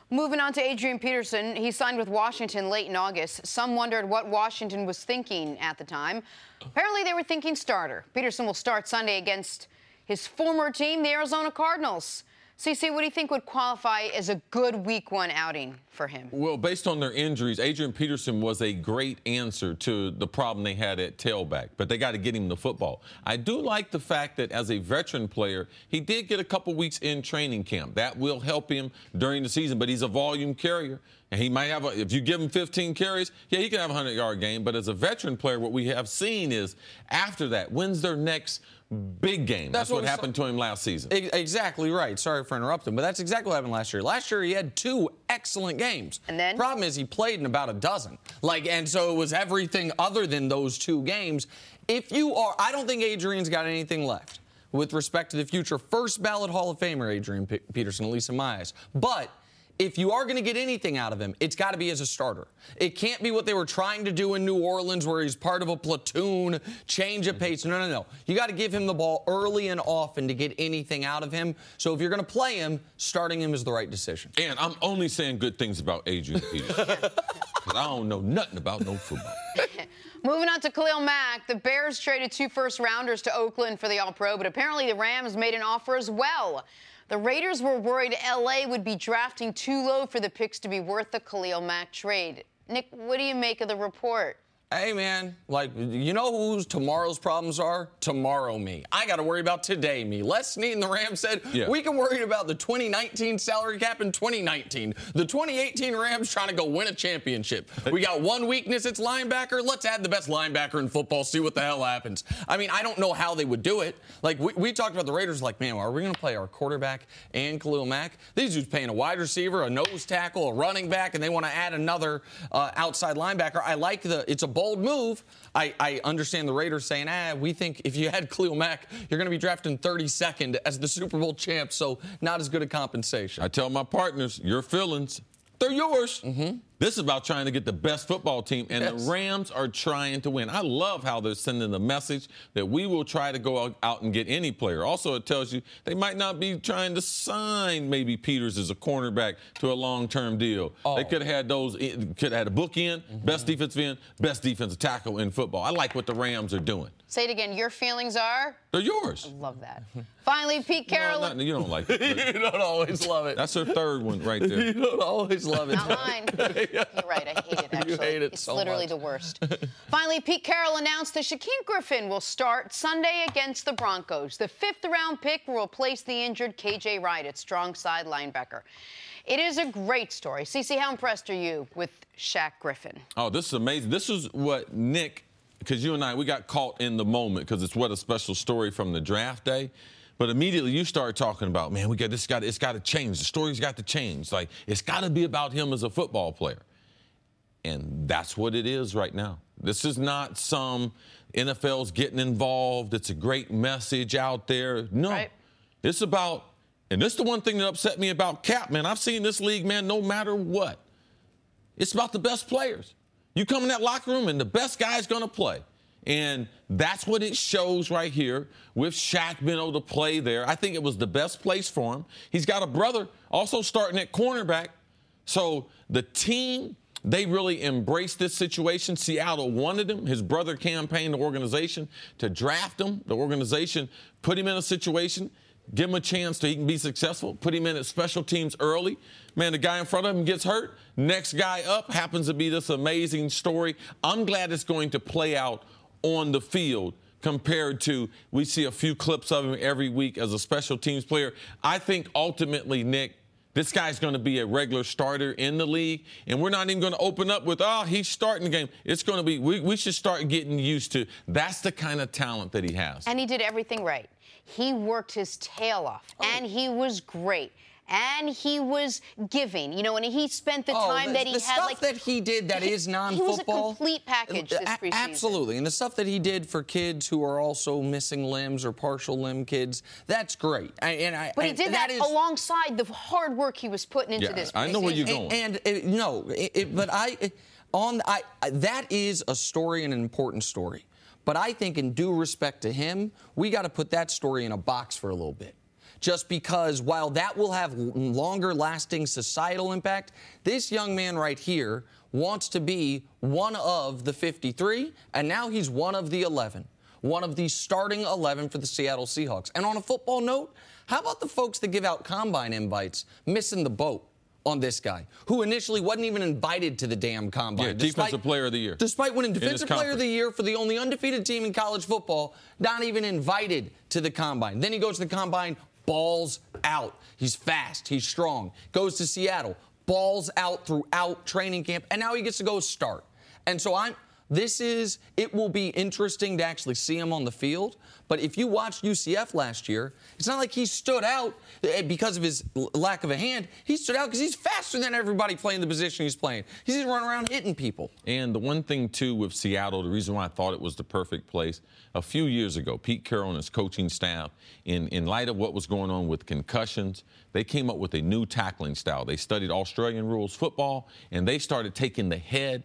Moving on to Adrian Peterson. He signed with Washington late in August. Some wondered what Washington was thinking at the time. Apparently, they were thinking starter. Peterson will start Sunday against his former team, the Arizona Cardinals. CC, what do you think would qualify as a good Week 1 outing for him? Well, based on their injuries, Adrian Peterson was a great answer to the problem they had at tailback, but they got to get him the football. I do like the fact that as a veteran player, he did get a couple weeks in training camp. That will help him during the season, but he's a volume carrier. And he might have, if you give him 15 carries, yeah, he can have a 100-yard game. But as a veteran player, what we have seen is after that, when's their next big game? That's what happened to him last season. Exactly right. Sorry for interrupting, but that's exactly what happened last year. Last year, he had 2 excellent games. And then? Problem is, he played in about a dozen. And so it was everything other than those 2 games. I don't think Adrian's got anything left with respect to the future first ballot Hall of Famer, Adrian Peterson, at least in my eyes. But if you are going to get anything out of him, it's got to be as a starter. It can't be what they were trying to do in New Orleans where he's part of a platoon, change of pace. No. You got to give him the ball early and often to get anything out of him. So if you're going to play him, starting him is the right decision. And I'm only saying good things about Adrian Peterson because I don't know nothing about no football. Moving on to Khalil Mack, the Bears traded 2 first-rounders to Oakland for the All-Pro, but apparently the Rams made an offer as well. The Raiders were worried L.A. would be drafting too low for the picks to be worth the Khalil Mack trade. Nick, what do you make of the report? Hey, man, you know whose tomorrow's problems are? Tomorrow me. I got to worry about today me. Les Snead and the Rams said we can worry about the 2019 salary cap in 2019. The 2018 Rams trying to go win a championship. We got one weakness, it's linebacker. Let's add the best linebacker in football, see what the hell happens. I mean, I don't know how they would do it. We talked about the Raiders man, are we going to play our quarterback and Khalil Mack? These dudes paying a wide receiver, a nose tackle, a running back, and they want to add another outside linebacker. I like it's a bold move. I understand the Raiders saying, we think if you had Khalil Mack, you're going to be drafting 32nd as the Super Bowl champ, so not as good a compensation. I tell my partners, your feelings, they're yours. Mm-hmm. This is about trying to get the best football team, and the Rams are trying to win. I love how they're sending the message that we will try to go out and get any player. Also, it tells you they might not be trying to sign maybe Peters as a cornerback to a long-term deal. They could have had a bookend, best defensive end, best defensive tackle in football. I like what the Rams are doing. Say it again. Your feelings are? They're yours. I love that. Finally, Pete Carroll. No, you don't like it. You don't always love it. That's her third one right there. You don't always love it. Not mine. You're right. I hate it, actually. You hate it it's so literally much. the worst. Finally, Pete Carroll announced that Shaquem Griffin will start Sunday against the Broncos. The 5th-round pick will replace the injured K.J. Wright at strong side linebacker. It is a great story. CeCe, how impressed are you with Shaq Griffin? Oh, this is amazing. This is what Nick, because you and I, we got caught in the moment because it's what a special story from the draft day. But immediately you start talking about, man, it's got to change. The story's got to change. It's got to be about him as a football player. And that's what it is right now. This is not some NFL's getting involved. It's a great message out there. No. Right. It's about, and this is the one thing that upset me about Cap, man. I've seen this league, man, no matter what. It's about the best players. You come in that locker room and the best guy's going to play. And that's what it shows right here with Shaq being able to play there. I think it was the best place for him. He's got a brother also starting at cornerback. So the team, they really embraced this situation. Seattle wanted him. His brother campaigned the organization to draft him. The organization put him in a situation, give him a chance so he can be successful, put him in at special teams early. Man, the guy in front of him gets hurt. Next guy up happens to be this amazing story. I'm glad it's going to play out on the field compared to we see a few clips of him every week as a special teams player. I think ultimately, Nick, this guy's going to be a regular starter in the league, and we're not even going to open up with, he's starting the game. It's going to be, we should start getting used to, that's the kind of talent that he has. And he did everything right. He worked his tail off, and he was great. And he was giving, and he spent the time that he had. The stuff that he did that is non-football. He was a complete package this preseason. Absolutely. And the stuff that he did for kids who are also missing limbs or partial limb kids, that's great. But he did that alongside the hard work he was putting into this preseason. I know where you're going. That is a story and an important story. But I think in due respect to him, we got to put that story in a box for a little bit. just because while that will have longer-lasting societal impact, this young man right here wants to be one of the 53, and now he's one of the 11. One of the starting 11 for the Seattle Seahawks. And on a football note, how about the folks that give out combine invites missing the boat on this guy, who initially wasn't even invited to the damn combine? Yeah, Defensive Player of the Year. Despite winning Defensive Player of the Year for the only undefeated team in college football, not even invited to the combine. Then he goes to the combine, balls out. He's fast, he's strong. Goes to Seattle, balls out throughout training camp, and now he gets to go start. And so it will be interesting to actually see him on the field. But if you watched UCF last year, it's not like he stood out because of his lack of a hand. He stood out because he's faster than everybody playing the position he's playing. He's just running around hitting people. And the one thing, too, with Seattle, the reason why I thought it was the perfect place, a few years ago, Pete Carroll and his coaching staff, in light of what was going on with concussions, they came up with a new tackling style. They studied Australian rules football, and they started taking the head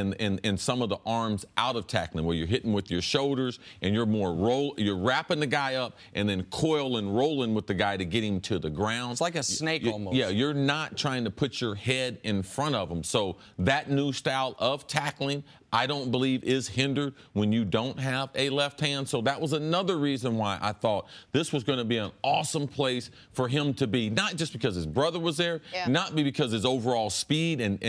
and some of the arms out of tackling, where you're hitting with your shoulders and you're wrapping the guy up and then coiling, rolling with the guy to get him to the ground. It's like a snake almost. Yeah, you're not trying to put your head in front of him. So that new style of tackling, I don't believe, is hindered when you don't have a left hand. So that was another reason why I thought this was going to be an awesome place for him to be, not just because his brother was there, not because his overall speed and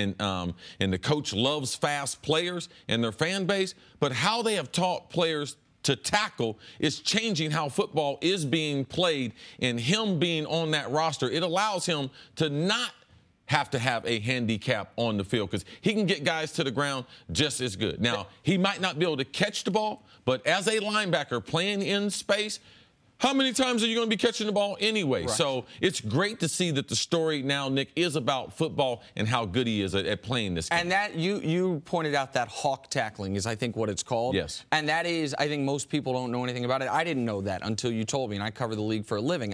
the coach loves fast players and their fan base, but how they have taught players to tackle is changing how football is being played. And him being on that roster, it allows him to not have to have a handicap on the field because he can get guys to the ground just as good. Now, he might not be able to catch the ball, but as a linebacker playing in space, how many times are you going to be catching the ball anyway? Right. So it's great to see that the story now, Nick, is about football and how good he is at playing this game. And that you pointed out that hawk tackling is, I think, what it's called. Yes. And that is, I think most people don't know anything about it. I didn't know that until you told me, and I cover the league for a living.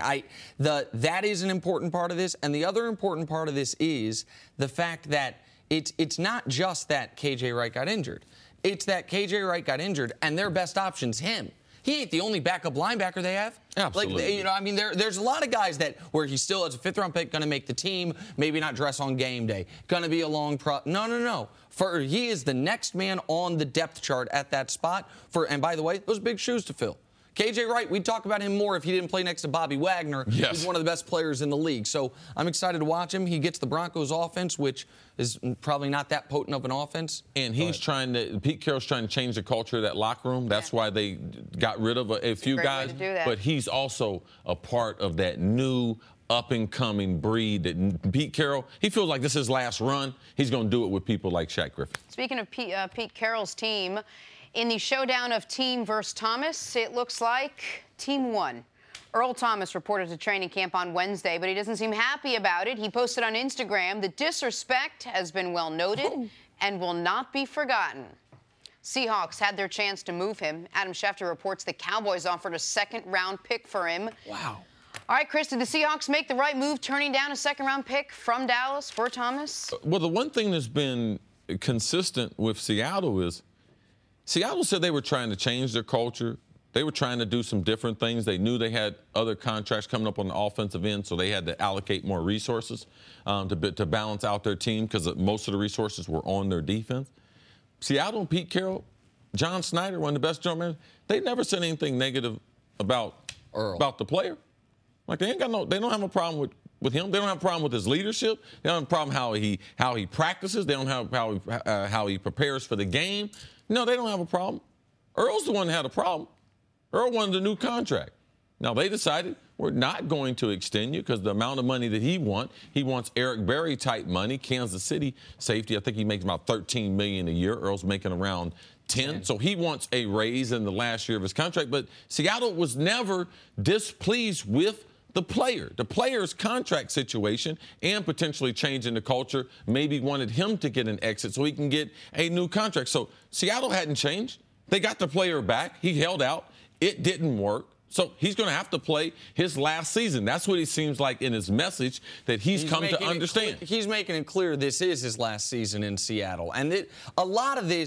That is an important part of this. And the other important part of this is the fact that it's not just that K.J. Wright got injured. It's that K.J. Wright got injured, and their best option's him. He ain't the only backup linebacker they have. Absolutely. There's a lot of guys where he still, as a fifth-round pick, going to make the team, maybe not dress on game day, going to be a long No. He is the next man on the depth chart at that spot. And by the way, those big shoes to fill. K.J. Wright, we'd talk about him more if he didn't play next to Bobby Wagner. Yes. He's one of the best players in the league. So I'm excited to watch him. He gets the Broncos offense, which is probably not that potent of an offense. And Pete Carroll's trying to change the culture of that locker room. That's why they got rid of a few guys. But he's also a part of that new up-and-coming breed that Pete Carroll, he feels like this is his last run. He's going to do it with people like Shaq Griffin. Speaking of Pete Carroll's team, in the showdown of Team versus Thomas, it looks like Team won. Earl Thomas reported to training camp on Wednesday, but he doesn't seem happy about it. He posted on Instagram, "The disrespect has been well noted and will not be forgotten." Seahawks had their chance to move him. Adam Schefter reports the Cowboys offered a second-round pick for him. Wow. All right, Chris, did the Seahawks make the right move turning down a second-round pick from Dallas for Thomas? Well, the one thing that's been consistent with Seattle is Seattle said they were trying to change their culture. They were trying to do some different things. They knew they had other contracts coming up on the offensive end, so they had to allocate more resources to balance out their team because most of the resources were on their defense. Seattle and Pete Carroll, John Snyder, one of the best general managers, they never said anything negative about the player. Like they don't have a problem with him. They don't have a problem with his leadership. They don't have a problem how he practices. They don't have how he prepares for the game. No, they don't have a problem. Earl's the one that had a problem. Earl wanted a new contract. Now, they decided we're not going to extend you because the amount of money that he wants Eric Berry-type money, Kansas City safety. I think he makes about $13 million a year. Earl's making around 10. So he wants a raise in the last year of his contract. But Seattle was never displeased with the player's contract situation and potentially changing the culture, maybe wanted him to get an exit so he can get a new contract. So Seattle hadn't changed. They got the player back. He held out. It didn't work. So he's going to have to play his last season. That's what he seems like in his message that he's come to understand. He's making it clear this is his last season in Seattle. And a lot of this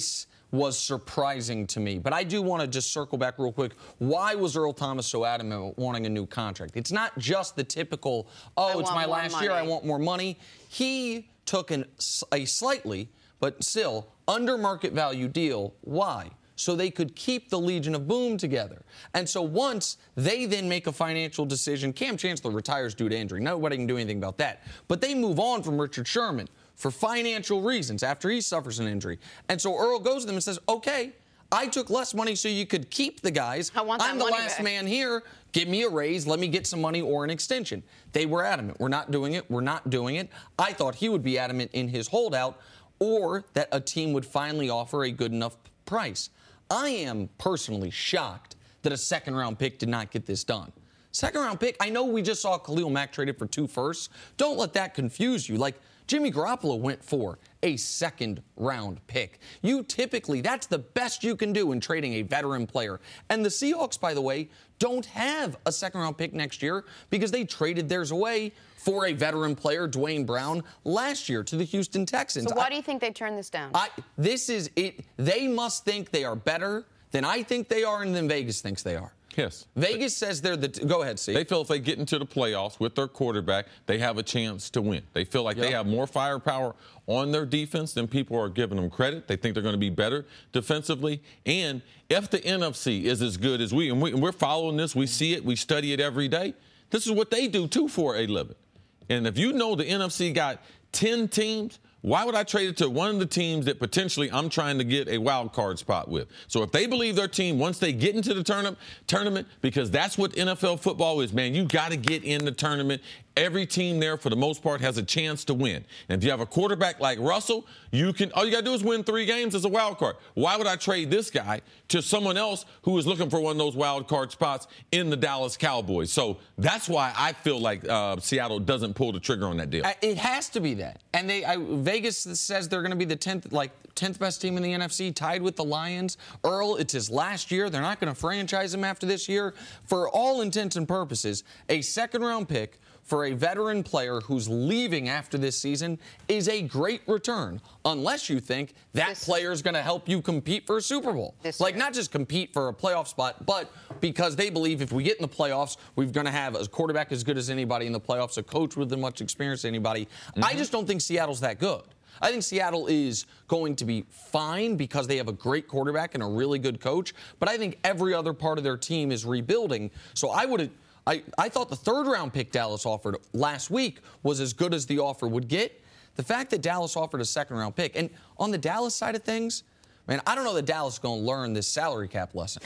was surprising to me. But I do want to just circle back real quick. Why was Earl Thomas so adamant about wanting a new contract? It's not just the typical, oh, it's my last year, I want more money. He took a slightly, but still, under market value deal. Why? So they could keep the Legion of Boom together. And so once they then make a financial decision, Cam Chancellor retires due to injury. Nobody can do anything about that. But they move on from Richard Sherman for financial reasons after he suffers an injury. And so Earl goes to them and says, okay, I took less money so you could keep the guys. I'm the last man here. Give me a raise. Let me get some money or an extension. They were adamant. We're not doing it. We're not doing it. I thought he would be adamant in his holdout, or that a team would finally offer a good enough price. I am personally shocked that a second-round pick did not get this done. Second-round pick, I know we just saw Khalil Mack traded for 2 firsts. Don't let that confuse you. Like, Jimmy Garoppolo went for a second-round pick. You typically, that's the best you can do in trading a veteran player. And the Seahawks, by the way, don't have a second-round pick next year because they traded theirs away for a veteran player, Dwayne Brown, last year to the Houston Texans. So why do you think they turned this down? This is it. They must think they are better than I think they are and than Vegas thinks they are. Yes. Vegas says they're the go ahead, Steve. They feel if they get into the playoffs with their quarterback, they have a chance to win. They feel like they have more firepower on their defense than people are giving them credit. They think they're going to be better defensively. And if the NFC is as good as we're following this, we see it, we study it every day, this is what they do, too, for a living. And if you know the NFC got 10 teams, why would I trade it to one of the teams that potentially I'm trying to get a wild card spot with? So if they believe their team, once they get into the tournament, because that's what NFL football is, man, you got to get in the tournament. Every team there, for the most part, has a chance to win. And if you have a quarterback like Russell, all you got to do is win 3 games as a wild card. Why would I trade this guy to someone else who is looking for one of those wild card spots in the Dallas Cowboys? So that's why I feel like Seattle doesn't pull the trigger on that deal. It has to be that. And Vegas says they're going to be the 10th best team in the NFC, tied with the Lions. Earl, it's his last year. They're not going to franchise him after this year. For all intents and purposes, a second-round pick for a veteran player who's leaving after this season is a great return, unless you think that player is going to help you compete for a Super Bowl. Not just compete for a playoff spot, but because they believe if we get in the playoffs, we're going to have a quarterback as good as anybody in the playoffs, a coach with as much experience as anybody. I just don't think Seattle's that good. I think Seattle is going to be fine because they have a great quarterback and a really good coach, but I think every other part of their team is rebuilding. So I thought the 3rd-round pick Dallas offered last week was as good as the offer would get. The fact that Dallas offered a 2nd-round pick, and on the Dallas side of things, man, I don't know that Dallas is going to learn this salary cap lesson.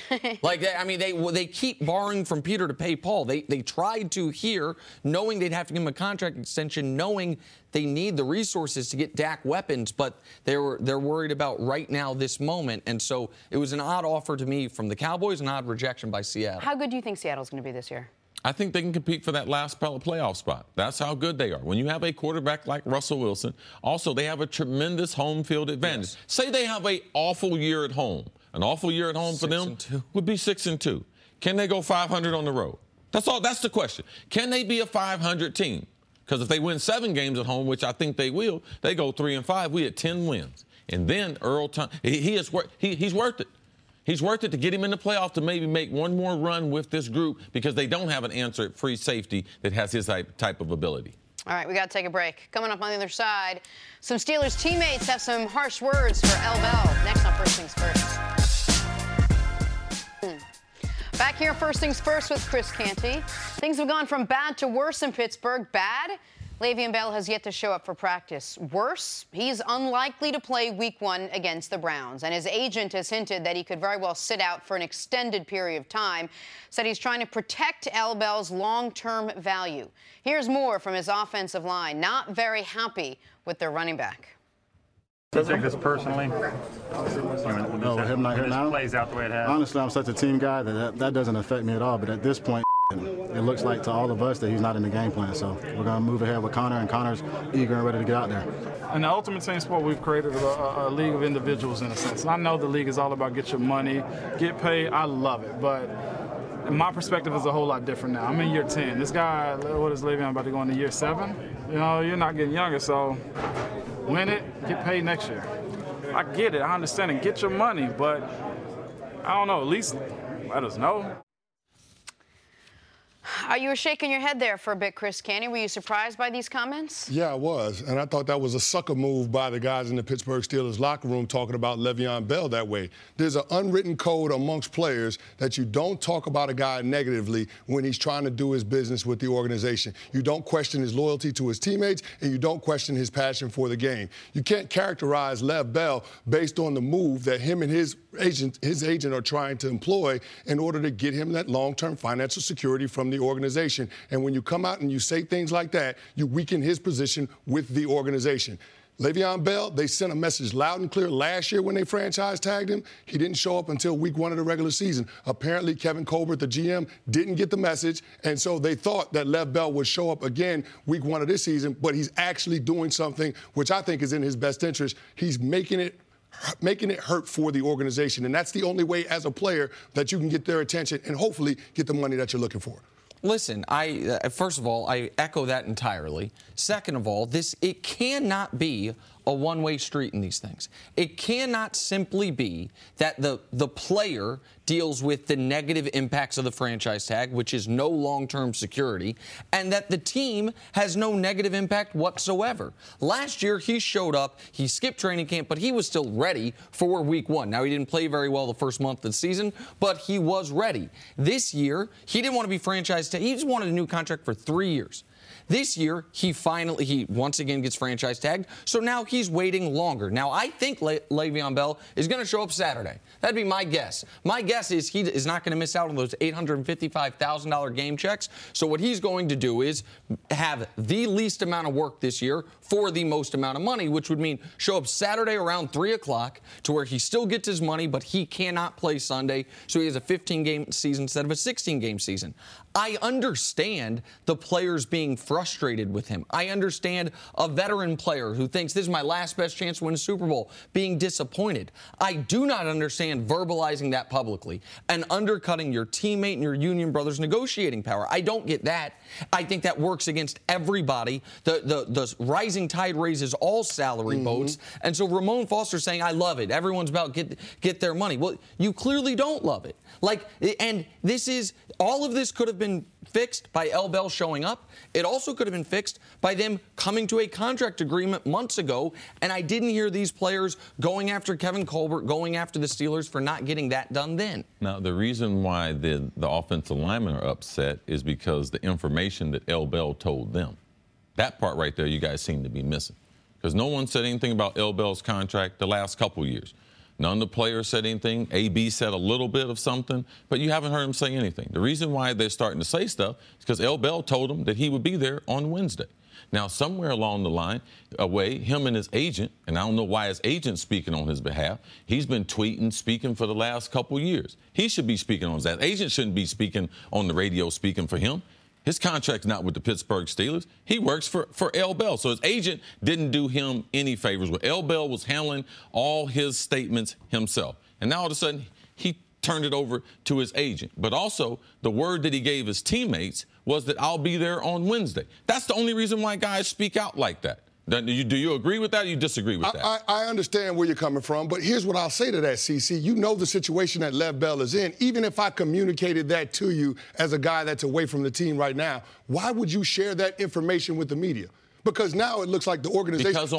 They keep borrowing from Peter to pay Paul. They tried to here, knowing they'd have to give him a contract extension, knowing they need the resources to get Dak weapons, but they're worried about right now, this moment. And so it was an odd offer to me from the Cowboys, an odd rejection by Seattle. How good do you think Seattle's going to be this year? I think they can compete for that last playoff spot. That's how good they are. When you have a quarterback like Russell Wilson, also they have a tremendous home field advantage. Yes. Say they have an awful year at home. An awful year at home for them would be 6-2. Can they go 500 on the road? That's all. That's the question. Can they be a 500 team? Because if they win 7 games at home, which I think they will, they go 3-5. We had 10 wins. And then Earl Thomas, he's worth it. He's worth it to get him in the playoff to maybe make one more run with this group because they don't have an answer at free safety that has his type of ability. All right, we got to take a break. Coming up on the other side, some Steelers teammates have some harsh words for L. Bell. Next on First Things First. Back here, First Things First with Chris Canty. Things have gone from bad to worse in Pittsburgh. Bad? Le'Veon Bell has yet to show up for practice. Worse, he's unlikely to play Week 1 against the Browns, and his agent has hinted that he could very well sit out for an extended period of time, said he's trying to protect L. Bell's long-term value. Here's more from his offensive line, not very happy with their running back. Do you take this personally? No, him not here now. Plays out the way it has. Honestly, I'm such a team guy that doesn't affect me at all, but at this point, it looks like to all of us that he's not in the game plan. So we're going to move ahead with Connor, and Connor's eager and ready to get out there. In the Ultimate Team Sport, we've created a league of individuals in a sense. And I know the league is all about get your money, get paid. I love it. But my perspective is a whole lot different now. I'm in year 10. This guy, what is Le'Veon about to go into year 7? You know, you're not getting younger. So win it, get paid next year. I get it. I understand it. Get your money. But I don't know. At least let us know. You were shaking your head there for a bit, Chris Canty. Were you surprised by these comments? Yeah, I was. And I thought that was a sucker move by the guys in the Pittsburgh Steelers locker room talking about Le'Veon Bell that way. There's an unwritten code amongst players that you don't talk about a guy negatively when he's trying to do his business with the organization. You don't question his loyalty to his teammates, and you don't question his passion for the game. You can't characterize Lev Bell based on the move that him and his agent are trying to employ in order to get him that long-term financial security from the organization. And when you come out and you say things like that, you weaken his position with the organization. Le'Veon Bell, they sent a message loud and clear last year when they franchise tagged him. He didn't show up until week 1 of the regular season. Apparently, Kevin Colbert, the GM, didn't get the message, and so they thought that Lev Bell would show up again week 1 of this season, but he's actually doing something which I think is in his best interest. He's making it hurt for the organization, and that's the only way as a player that you can get their attention and hopefully get the money that you're looking for. Listen, first of all, I echo that entirely. Second of all, it cannot be a one-way street in these things. It cannot simply be that the player deals with the negative impacts of the franchise tag, which is no long-term security, and that the team has no negative impact whatsoever. Last year, he showed up, he skipped training camp, but he was still ready for week 1. Now, he didn't play very well the first month of the season, but he was ready. This year, he didn't want to be franchise tag. He just wanted a new contract for 3 years. This year, he once again gets franchise tagged, so now he's waiting longer. Now, I think Le'Veon Bell is going to show up Saturday. That'd be my guess. My guess is he is not going to miss out on those $855,000 game checks, so what he's going to do is have the least amount of work this year for the most amount of money, which would mean show up Saturday around 3 o'clock to where he still gets his money, but he cannot play Sunday, so he has a 15-game season instead of a 16-game season. I understand the players being frustrated with him. I understand a veteran player who thinks this is my last best chance to win a Super Bowl being disappointed. I do not understand verbalizing that publicly and undercutting your teammate and your union brother's negotiating power. I don't get that. I think that works against everybody. The rising tide raises all salary boats. And so Ramon Foster's saying, I love it. Everyone's about get their money. Well, you clearly don't love it. And all of this could have been fixed by L. Bell showing up. It also could have been fixed by them coming to a contract agreement months ago, and I didn't hear these players going after Kevin Colbert, going after the Steelers for not getting that done then. Now, the reason why the offensive linemen are upset is because the information that L. Bell told them. That part right there you guys seem to be missing, because no one said anything about L. Bell's contract the last couple years. None of the players said anything. AB said a little bit of something, but you haven't heard him say anything. The reason why they're starting to say stuff is because L. Bell told him that he would be there on Wednesday. Now, somewhere along the line, him and his agent, and I don't know why his agent's speaking on his behalf, he's been tweeting, speaking for the last couple years. He should be speaking on his behalf. Agent shouldn't be speaking on the radio, speaking for him. His contract's not with the Pittsburgh Steelers. He works for L. Bell. So his agent didn't do him any favors. L. Bell was handling all his statements himself. And now all of a sudden, he turned it over to his agent. But also, the word that he gave his teammates was that I'll be there on Wednesday. That's the only reason why guys speak out like that. Do you agree with that or you disagree with that? I understand where you're coming from, but here's what I'll say to that, CC. You know the situation that Lev Bell is in. Even if I communicated that to you as a guy that's away from the team right now, why would you share that information with the media? Because now it looks like the organization... Because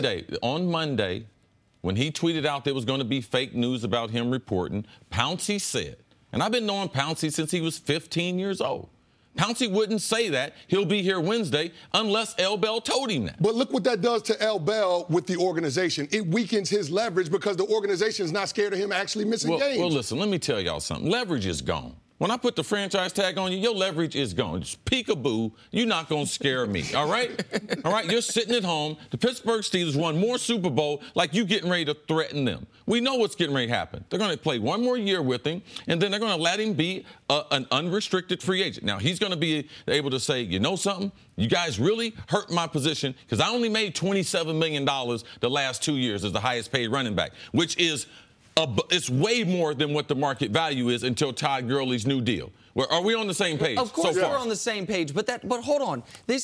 on Monday, when he tweeted out there was going to be fake news about him reporting, Pouncey said, and I've been knowing Pouncey since he was 15 years old. Pouncey wouldn't say that. He'll be here Wednesday unless L. Bell told him that. But look what that does to L. Bell with the organization. It weakens his leverage because the organization is not scared of him actually missing games. Well, listen, let me tell y'all something. Leverage is gone. When I put the franchise tag on you, your leverage is gone. Just peekaboo, you're not going to scare me, all right? All right, you're sitting at home. The Pittsburgh Steelers won more Super Bowl like you getting ready to threaten them. We know what's getting ready to happen. They're going to play one more year with him, and then they're going to let him be an unrestricted free agent. Now, he's going to be able to say, you know something? You guys really hurt my position because I only made $27 million the last 2 years as the highest paid running back, which is it's way more than what the market value is until Todd Gurley's new deal, Are we on the same page? Of course so far? we're on the same page, but hold on.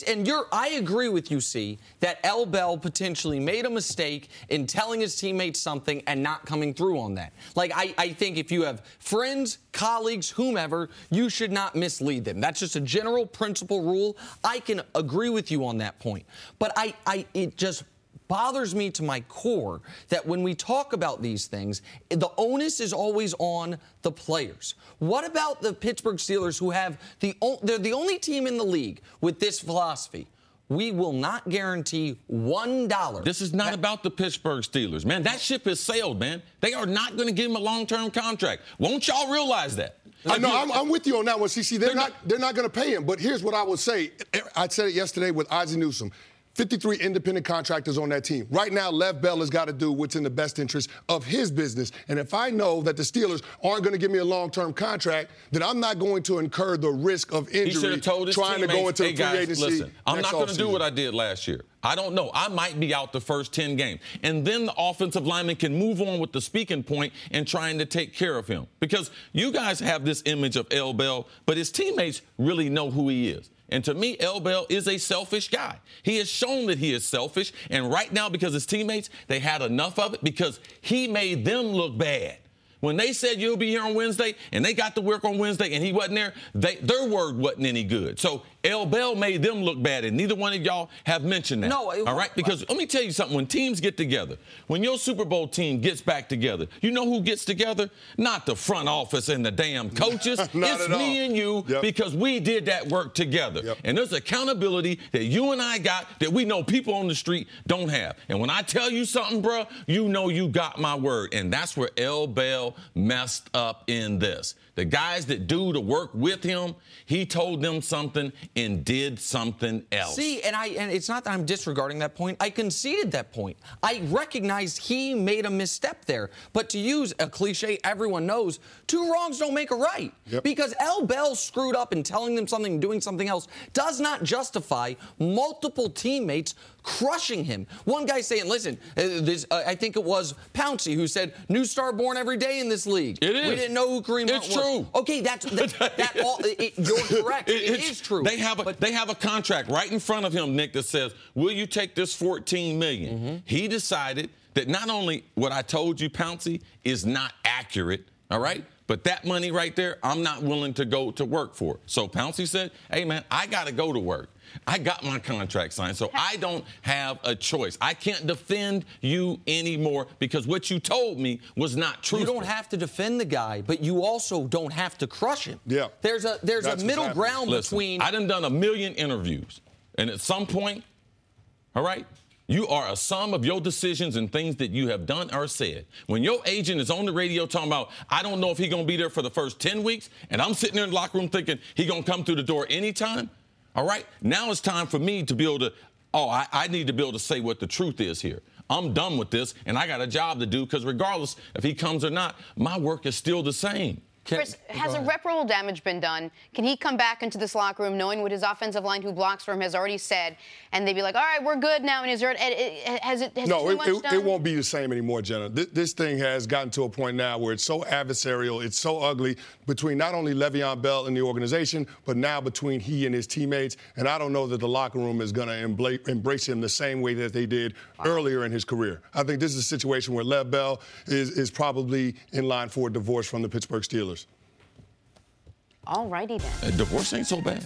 I agree with you, C, that L. Bell potentially made a mistake in telling his teammates something and not coming through on that. Like, I think if you have friends, colleagues, whomever, you should not mislead them. That's just a general principle rule. I can agree with you on that point. But it just bothers me to my core that when we talk about these things, the onus is always on the players. What about the Pittsburgh Steelers, who have they're the only team in the league with this philosophy? We will not guarantee $1. This is not about the Pittsburgh Steelers, man. That ship has sailed, man. They are not going to give him a long-term contract. Won't y'all realize that? I know. I'm with you on that one, CC. They're not going to pay him. But here's what I would say. I said it yesterday with Ozzie Newsome. 53 independent contractors on that team. Right now, Lev Bell has got to do what's in the best interest of his business. And if I know that the Steelers aren't going to give me a long-term contract, then I'm not going to incur the risk of injury trying to go into free agency. Listen, I'm not going to do what I did last year. I don't know. I might be out the first 10 games. And then the offensive lineman can move on with the speaking point and trying to take care of him. Because you guys have this image of L. Bell, but his teammates really know who he is. And to me, L. Bell is a selfish guy. He has shown that he is selfish. And right now, because his teammates, they had enough of it because he made them look bad. When they said you'll be here on Wednesday and they got to work on Wednesday and he wasn't there, their word wasn't any good. So L. Bell made them look bad, and neither one of y'all have mentioned that. No. All right? Because let me tell you something. When teams get together, when your Super Bowl team gets back together, you know who gets together? Not the front office and the damn coaches. It's me and you because we did that work together. And there's accountability that you and I got that we know people on the street don't have. And when I tell you something, bro, you know you got my word. And that's where L. Bell messed up in this. The guys that do the work with him, he told them something and did something else. See, and it's not that I'm disregarding that point. I conceded that point. I recognized he made a misstep there. But to use a cliche everyone knows, two wrongs don't make a right. Because L. Bell screwed up in telling them something and doing something else does not justify multiple teammates crushing him. One guy saying, listen, I think it was Pouncey who said, new star born every day in this league. It is. We didn't know who Kareem Hunt was. It's true. Okay, you're correct. It is true. They have a contract right in front of him, Nick, that says, will you take this $14 million? Mm-hmm. He decided that not only what I told you, Pouncey, is not accurate, all right? But that money right there, I'm not willing to go to work for. So Pouncey said, hey, man, I got to go to work. I got my contract signed, so I don't have a choice. I can't defend you anymore because what you told me was not true. You don't have to defend the guy, but you also don't have to crush him. Yeah. There's a middle ground between. I done 1,000,000 interviews, and at some point, all right, you are a sum of your decisions and things that you have done or said. When your agent is on the radio talking about, I don't know if he's going to be there for the first 10 weeks, and I'm sitting there in the locker room thinking he's going to come through the door anytime, all right, now it's time for me to be able to, I need to be able to say what the truth is here. I'm done with this, and I got a job to do because regardless if he comes or not, my work is still the same. Chris, has irreparable damage been done? Can he come back into this locker room knowing what his offensive line who blocks for him has already said, and they'd be like, all right, we're good now, and it won't be the same anymore, Jenna. This thing has gotten to a point now where it's so adversarial, it's so ugly between not only Le'Veon Bell and the organization, but now between he and his teammates, and I don't know that the locker room is going to embrace him the same way that they did earlier in his career. I think this is a situation where Lev Bell is probably in line for a divorce from the Pittsburgh Steelers. All righty then. Divorce ain't so bad.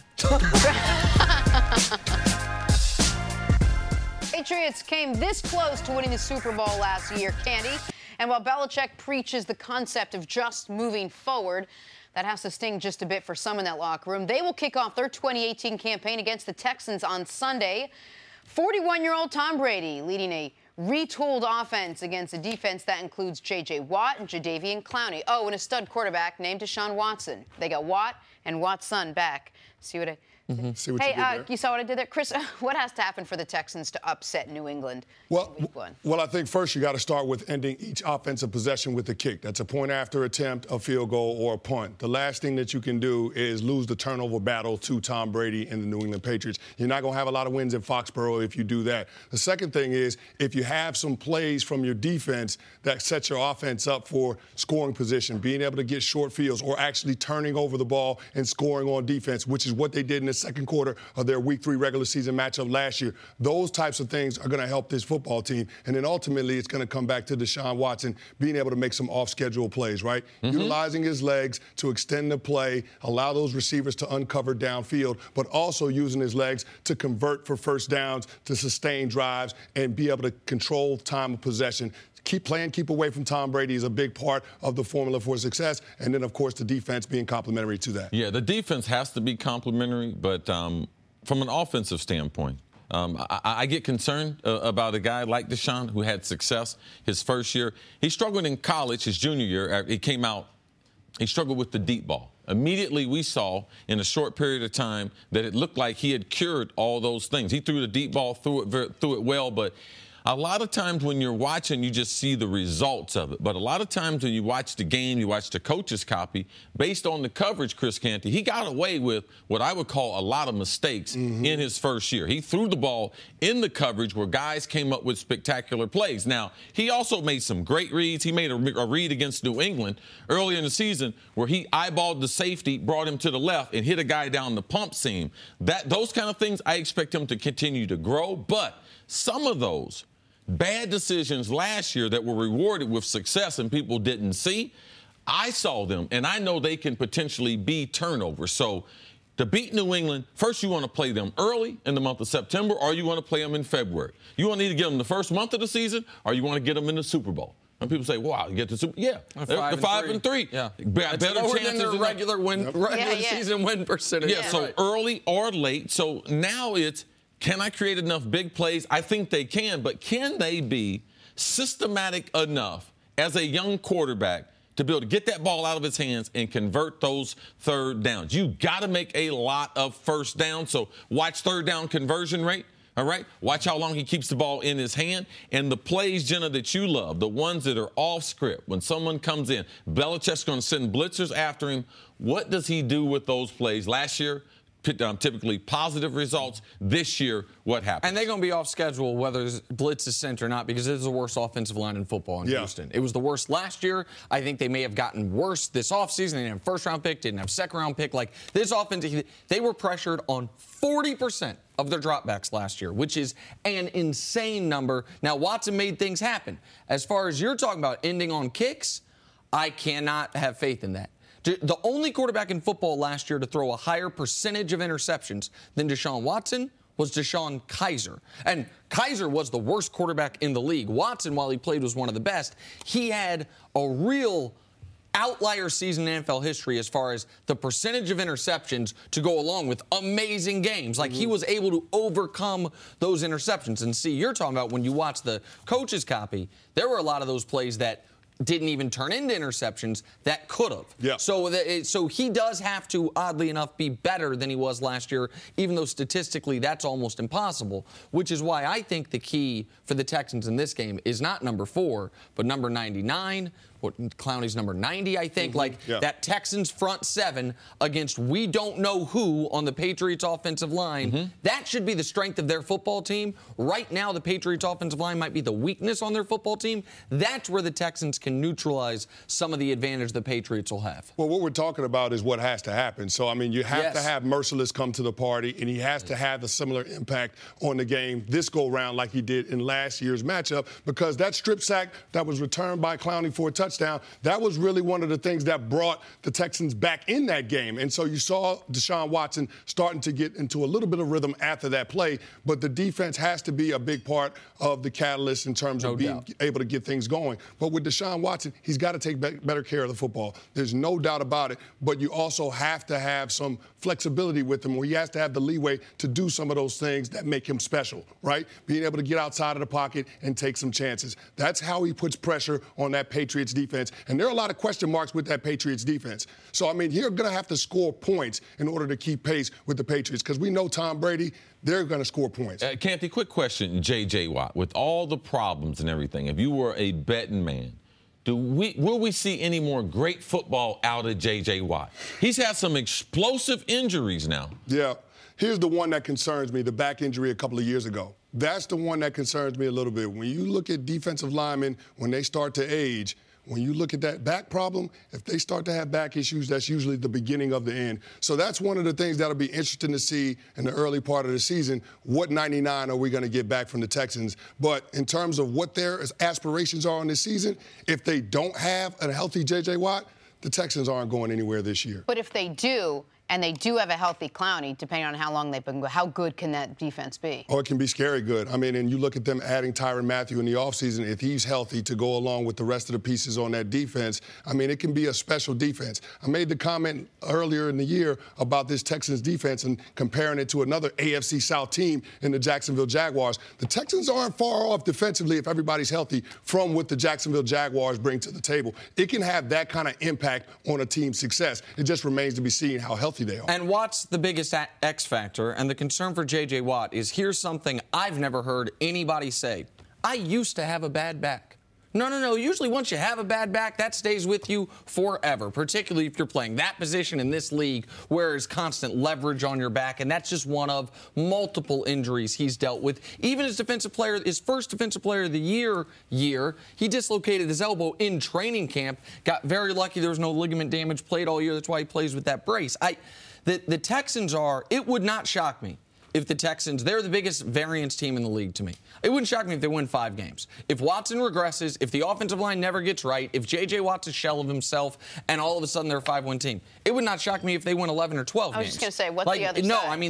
Patriots came this close to winning the Super Bowl last year, Candy. And while Belichick preaches the concept of just moving forward, that has to sting just a bit for some in that locker room. They will kick off their 2018 campaign against the Texans on Sunday. 41-year-old Tom Brady leading a retooled offense against a defense that includes J.J. Watt and Jadeveon Clowney. Oh, and a stud quarterback named Deshaun Watson. They got Watt and Watt's son back. See what See what you did there. You saw what I did there? Chris, what has to happen for the Texans to upset New England in week one? Well, I think first you got to start with ending each offensive possession with a kick. That's a point after attempt, a field goal, or a punt. The last thing that you can do is lose the turnover battle to Tom Brady and the New England Patriots. You're not going to have a lot of wins in Foxborough if you do that. The second thing is if you have some plays from your defense that sets your offense up for scoring position, being able to get short fields or actually turning over the ball and scoring on defense, which is what they did in the second quarter of their Week 3 regular season matchup last year. Those types of things are going to help this football team. And then ultimately it's going to come back to Deshaun Watson being able to make some off-schedule plays, right? Utilizing his legs to extend the play, allow those receivers to uncover downfield, but also using his legs to convert for first downs, to sustain drives, and be able to control time of possession. Keep away from Tom Brady is a big part of the formula for success. And then, of course, the defense being complementary to that. Yeah, the defense has to be complementary, but from an offensive standpoint, I get concerned about a guy like Deshaun who had success his first year. He struggled in college his junior year. He came out, he struggled with the deep ball. Immediately we saw in a short period of time that it looked like he had cured all those things. He threw the deep ball, threw it well, but a lot of times when you're watching, you just see the results of it. But a lot of times when you watch the game, you watch the coach's copy, based on the coverage, Chris Canty, he got away with what I would call a lot of mistakes in his first year. He threw the ball in the coverage where guys came up with spectacular plays. Now, he also made some great reads. He made a read against New England earlier in the season where he eyeballed the safety, brought him to the left, and hit a guy down the pump seam. Those kind of things, I expect him to continue to grow. But some of those bad decisions last year that were rewarded with success and people didn't see, I saw them, and I know they can potentially be turnovers. So to beat New England, first you want to play them early in the month of September, or you want to play them in February. You want to either get them the first month of the season, or you want to get them in the Super Bowl. And people say, wow, you get the Super Bowl. Yeah, the 5-3. Yeah. Better lower chances than their regular season win percentage. Yeah, so early or late. So now it's, can I create enough big plays? I think they can, but can they be systematic enough as a young quarterback to be able to get that ball out of his hands and convert those third downs? You got to make a lot of first downs, so watch third down conversion rate. All right? Watch how long he keeps the ball in his hand. And the plays, Jenna, that you love, the ones that are off script, when someone comes in, Belichick's going to send blitzers after him. What does he do with those plays? Last year, typically positive results. This year, what happens? And they're going to be off schedule whether blitz is sent or not, because it is the worst offensive line in football in Houston. It was the worst last year. I think they may have gotten worse this offseason. They didn't have first-round pick, didn't have second-round pick. Like, this offense, they were pressured on 40% of their dropbacks last year, which is an insane number. Now, Watson made things happen. As far as you're talking about ending on kicks, I cannot have faith in that. The only quarterback in football last year to throw a higher percentage of interceptions than Deshaun Watson was Deshaun Kaiser. And Kaiser was the worst quarterback in the league. Watson, while he played, was one of the best. He had a real outlier season in NFL history as far as the percentage of interceptions to go along with amazing games. Like, he was able to overcome those interceptions. And see, you're talking about when you watch the coach's copy, there were a lot of those plays that didn't even turn into interceptions that could have. Yeah. So he does have to, oddly enough, be better than he was last year, even though statistically that's almost impossible, which is why I think the key for the Texans in this game is not number 4, but number 99. Clowney's number 90, I think. That Texans front 7 against we don't know who on the Patriots offensive line. That should be the strength of their football team. Right now, the Patriots offensive line might be the weakness on their football team. That's where the Texans can neutralize some of the advantage the Patriots will have. Well, what we're talking about is what has to happen. So, I mean, you have to have Merciless come to the party, and he has to have a similar impact on the game this go-round like he did in last year's matchup, because that strip sack that was returned by Clowney for a touchdown, that was really one of the things that brought the Texans back in that game. And so you saw Deshaun Watson starting to get into a little bit of rhythm after that play, but the defense has to be a big part of the catalyst in terms of being able to get things going. But with Deshaun Deshaun Watson, he's got to take better care of the football. There's no doubt about it. But you also have to have some flexibility with him where he has to have the leeway to do some of those things that make him special, right? Being able to get outside of the pocket and take some chances. That's how he puts pressure on that Patriots defense. And there are a lot of question marks with that Patriots defense. So, I mean, you're going to have to score points in order to keep pace with the Patriots because we know Tom Brady, they're going to score points. Canty, quick question, J.J. Watt. With all the problems and everything, if you were a betting man, will we see any more great football out of J.J. Watt? He's had some explosive injuries now. Yeah. Here's the one that concerns me, the back injury a couple of years ago. That's the one that concerns me a little bit. When you look at defensive linemen, when they start to age, when you look at that back problem, if they start to have back issues, that's usually the beginning of the end. So that's one of the things that'll be interesting to see in the early part of the season. What 99 are we going to get back from the Texans? But in terms of what their aspirations are on this season, if they don't have a healthy J.J. Watt, the Texans aren't going anywhere this year. But if they do, and they do have a healthy Clowney, depending on how long they've been going, how good can that defense be? Oh, it can be scary good. I mean, and you look at them adding Tyrann Mathieu in the offseason, if he's healthy to go along with the rest of the pieces on that defense, I mean, it can be a special defense. I made the comment earlier in the year about this Texans defense and comparing it to another AFC South team in the Jacksonville Jaguars. The Texans aren't far off defensively if everybody's healthy from what the Jacksonville Jaguars bring to the table. It can have that kind of impact on a team's success. It just remains to be seen how healthy they are. And Watt's the biggest X factor, and the concern for J.J. Watt is here's something I've never heard anybody say. I used to have a bad back. No. Usually once you have a bad back, that stays with you forever, particularly if you're playing that position in this league where there's constant leverage on your back, and that's just one of multiple injuries he's dealt with. Even his first defensive player of the year, he dislocated his elbow in training camp, got very lucky there was no ligament damage, played all year. That's why he plays with that brace. The Texans it would not shock me if the Texans, they're the biggest variance team in the league to me. It wouldn't shock me if they win 5 games. If Watson regresses, if the offensive line never gets right, if J.J. Watt's a shell of himself, and all of a sudden they're a 5-win team, it would not shock me if they win 11 or 12 games. I was just going to say, what's the other side? No, I mean,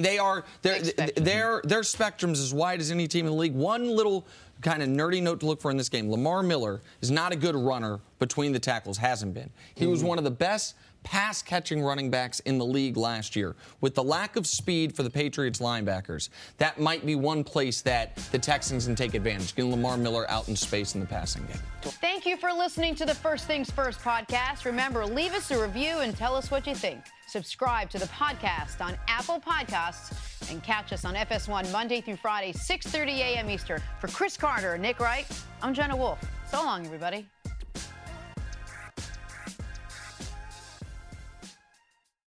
their spectrum's as wide as any team in the league. One little kind of nerdy note to look for in this game. Lamar Miller is not a good runner between the tackles, hasn't been. He was one of the best pass-catching running backs in the league last year. With the lack of speed for the Patriots linebackers, that might be one place that the Texans can take advantage, getting Lamar Miller out in space in the passing game. Thank you for listening to the First Things First podcast. Remember, leave us a review and tell us what you think. Subscribe to the podcast on Apple Podcasts and catch us on FS1 Monday through Friday, 6:30 a.m. Eastern. For Chris Carter and Nick Wright, I'm Jenna Wolf. So long, everybody.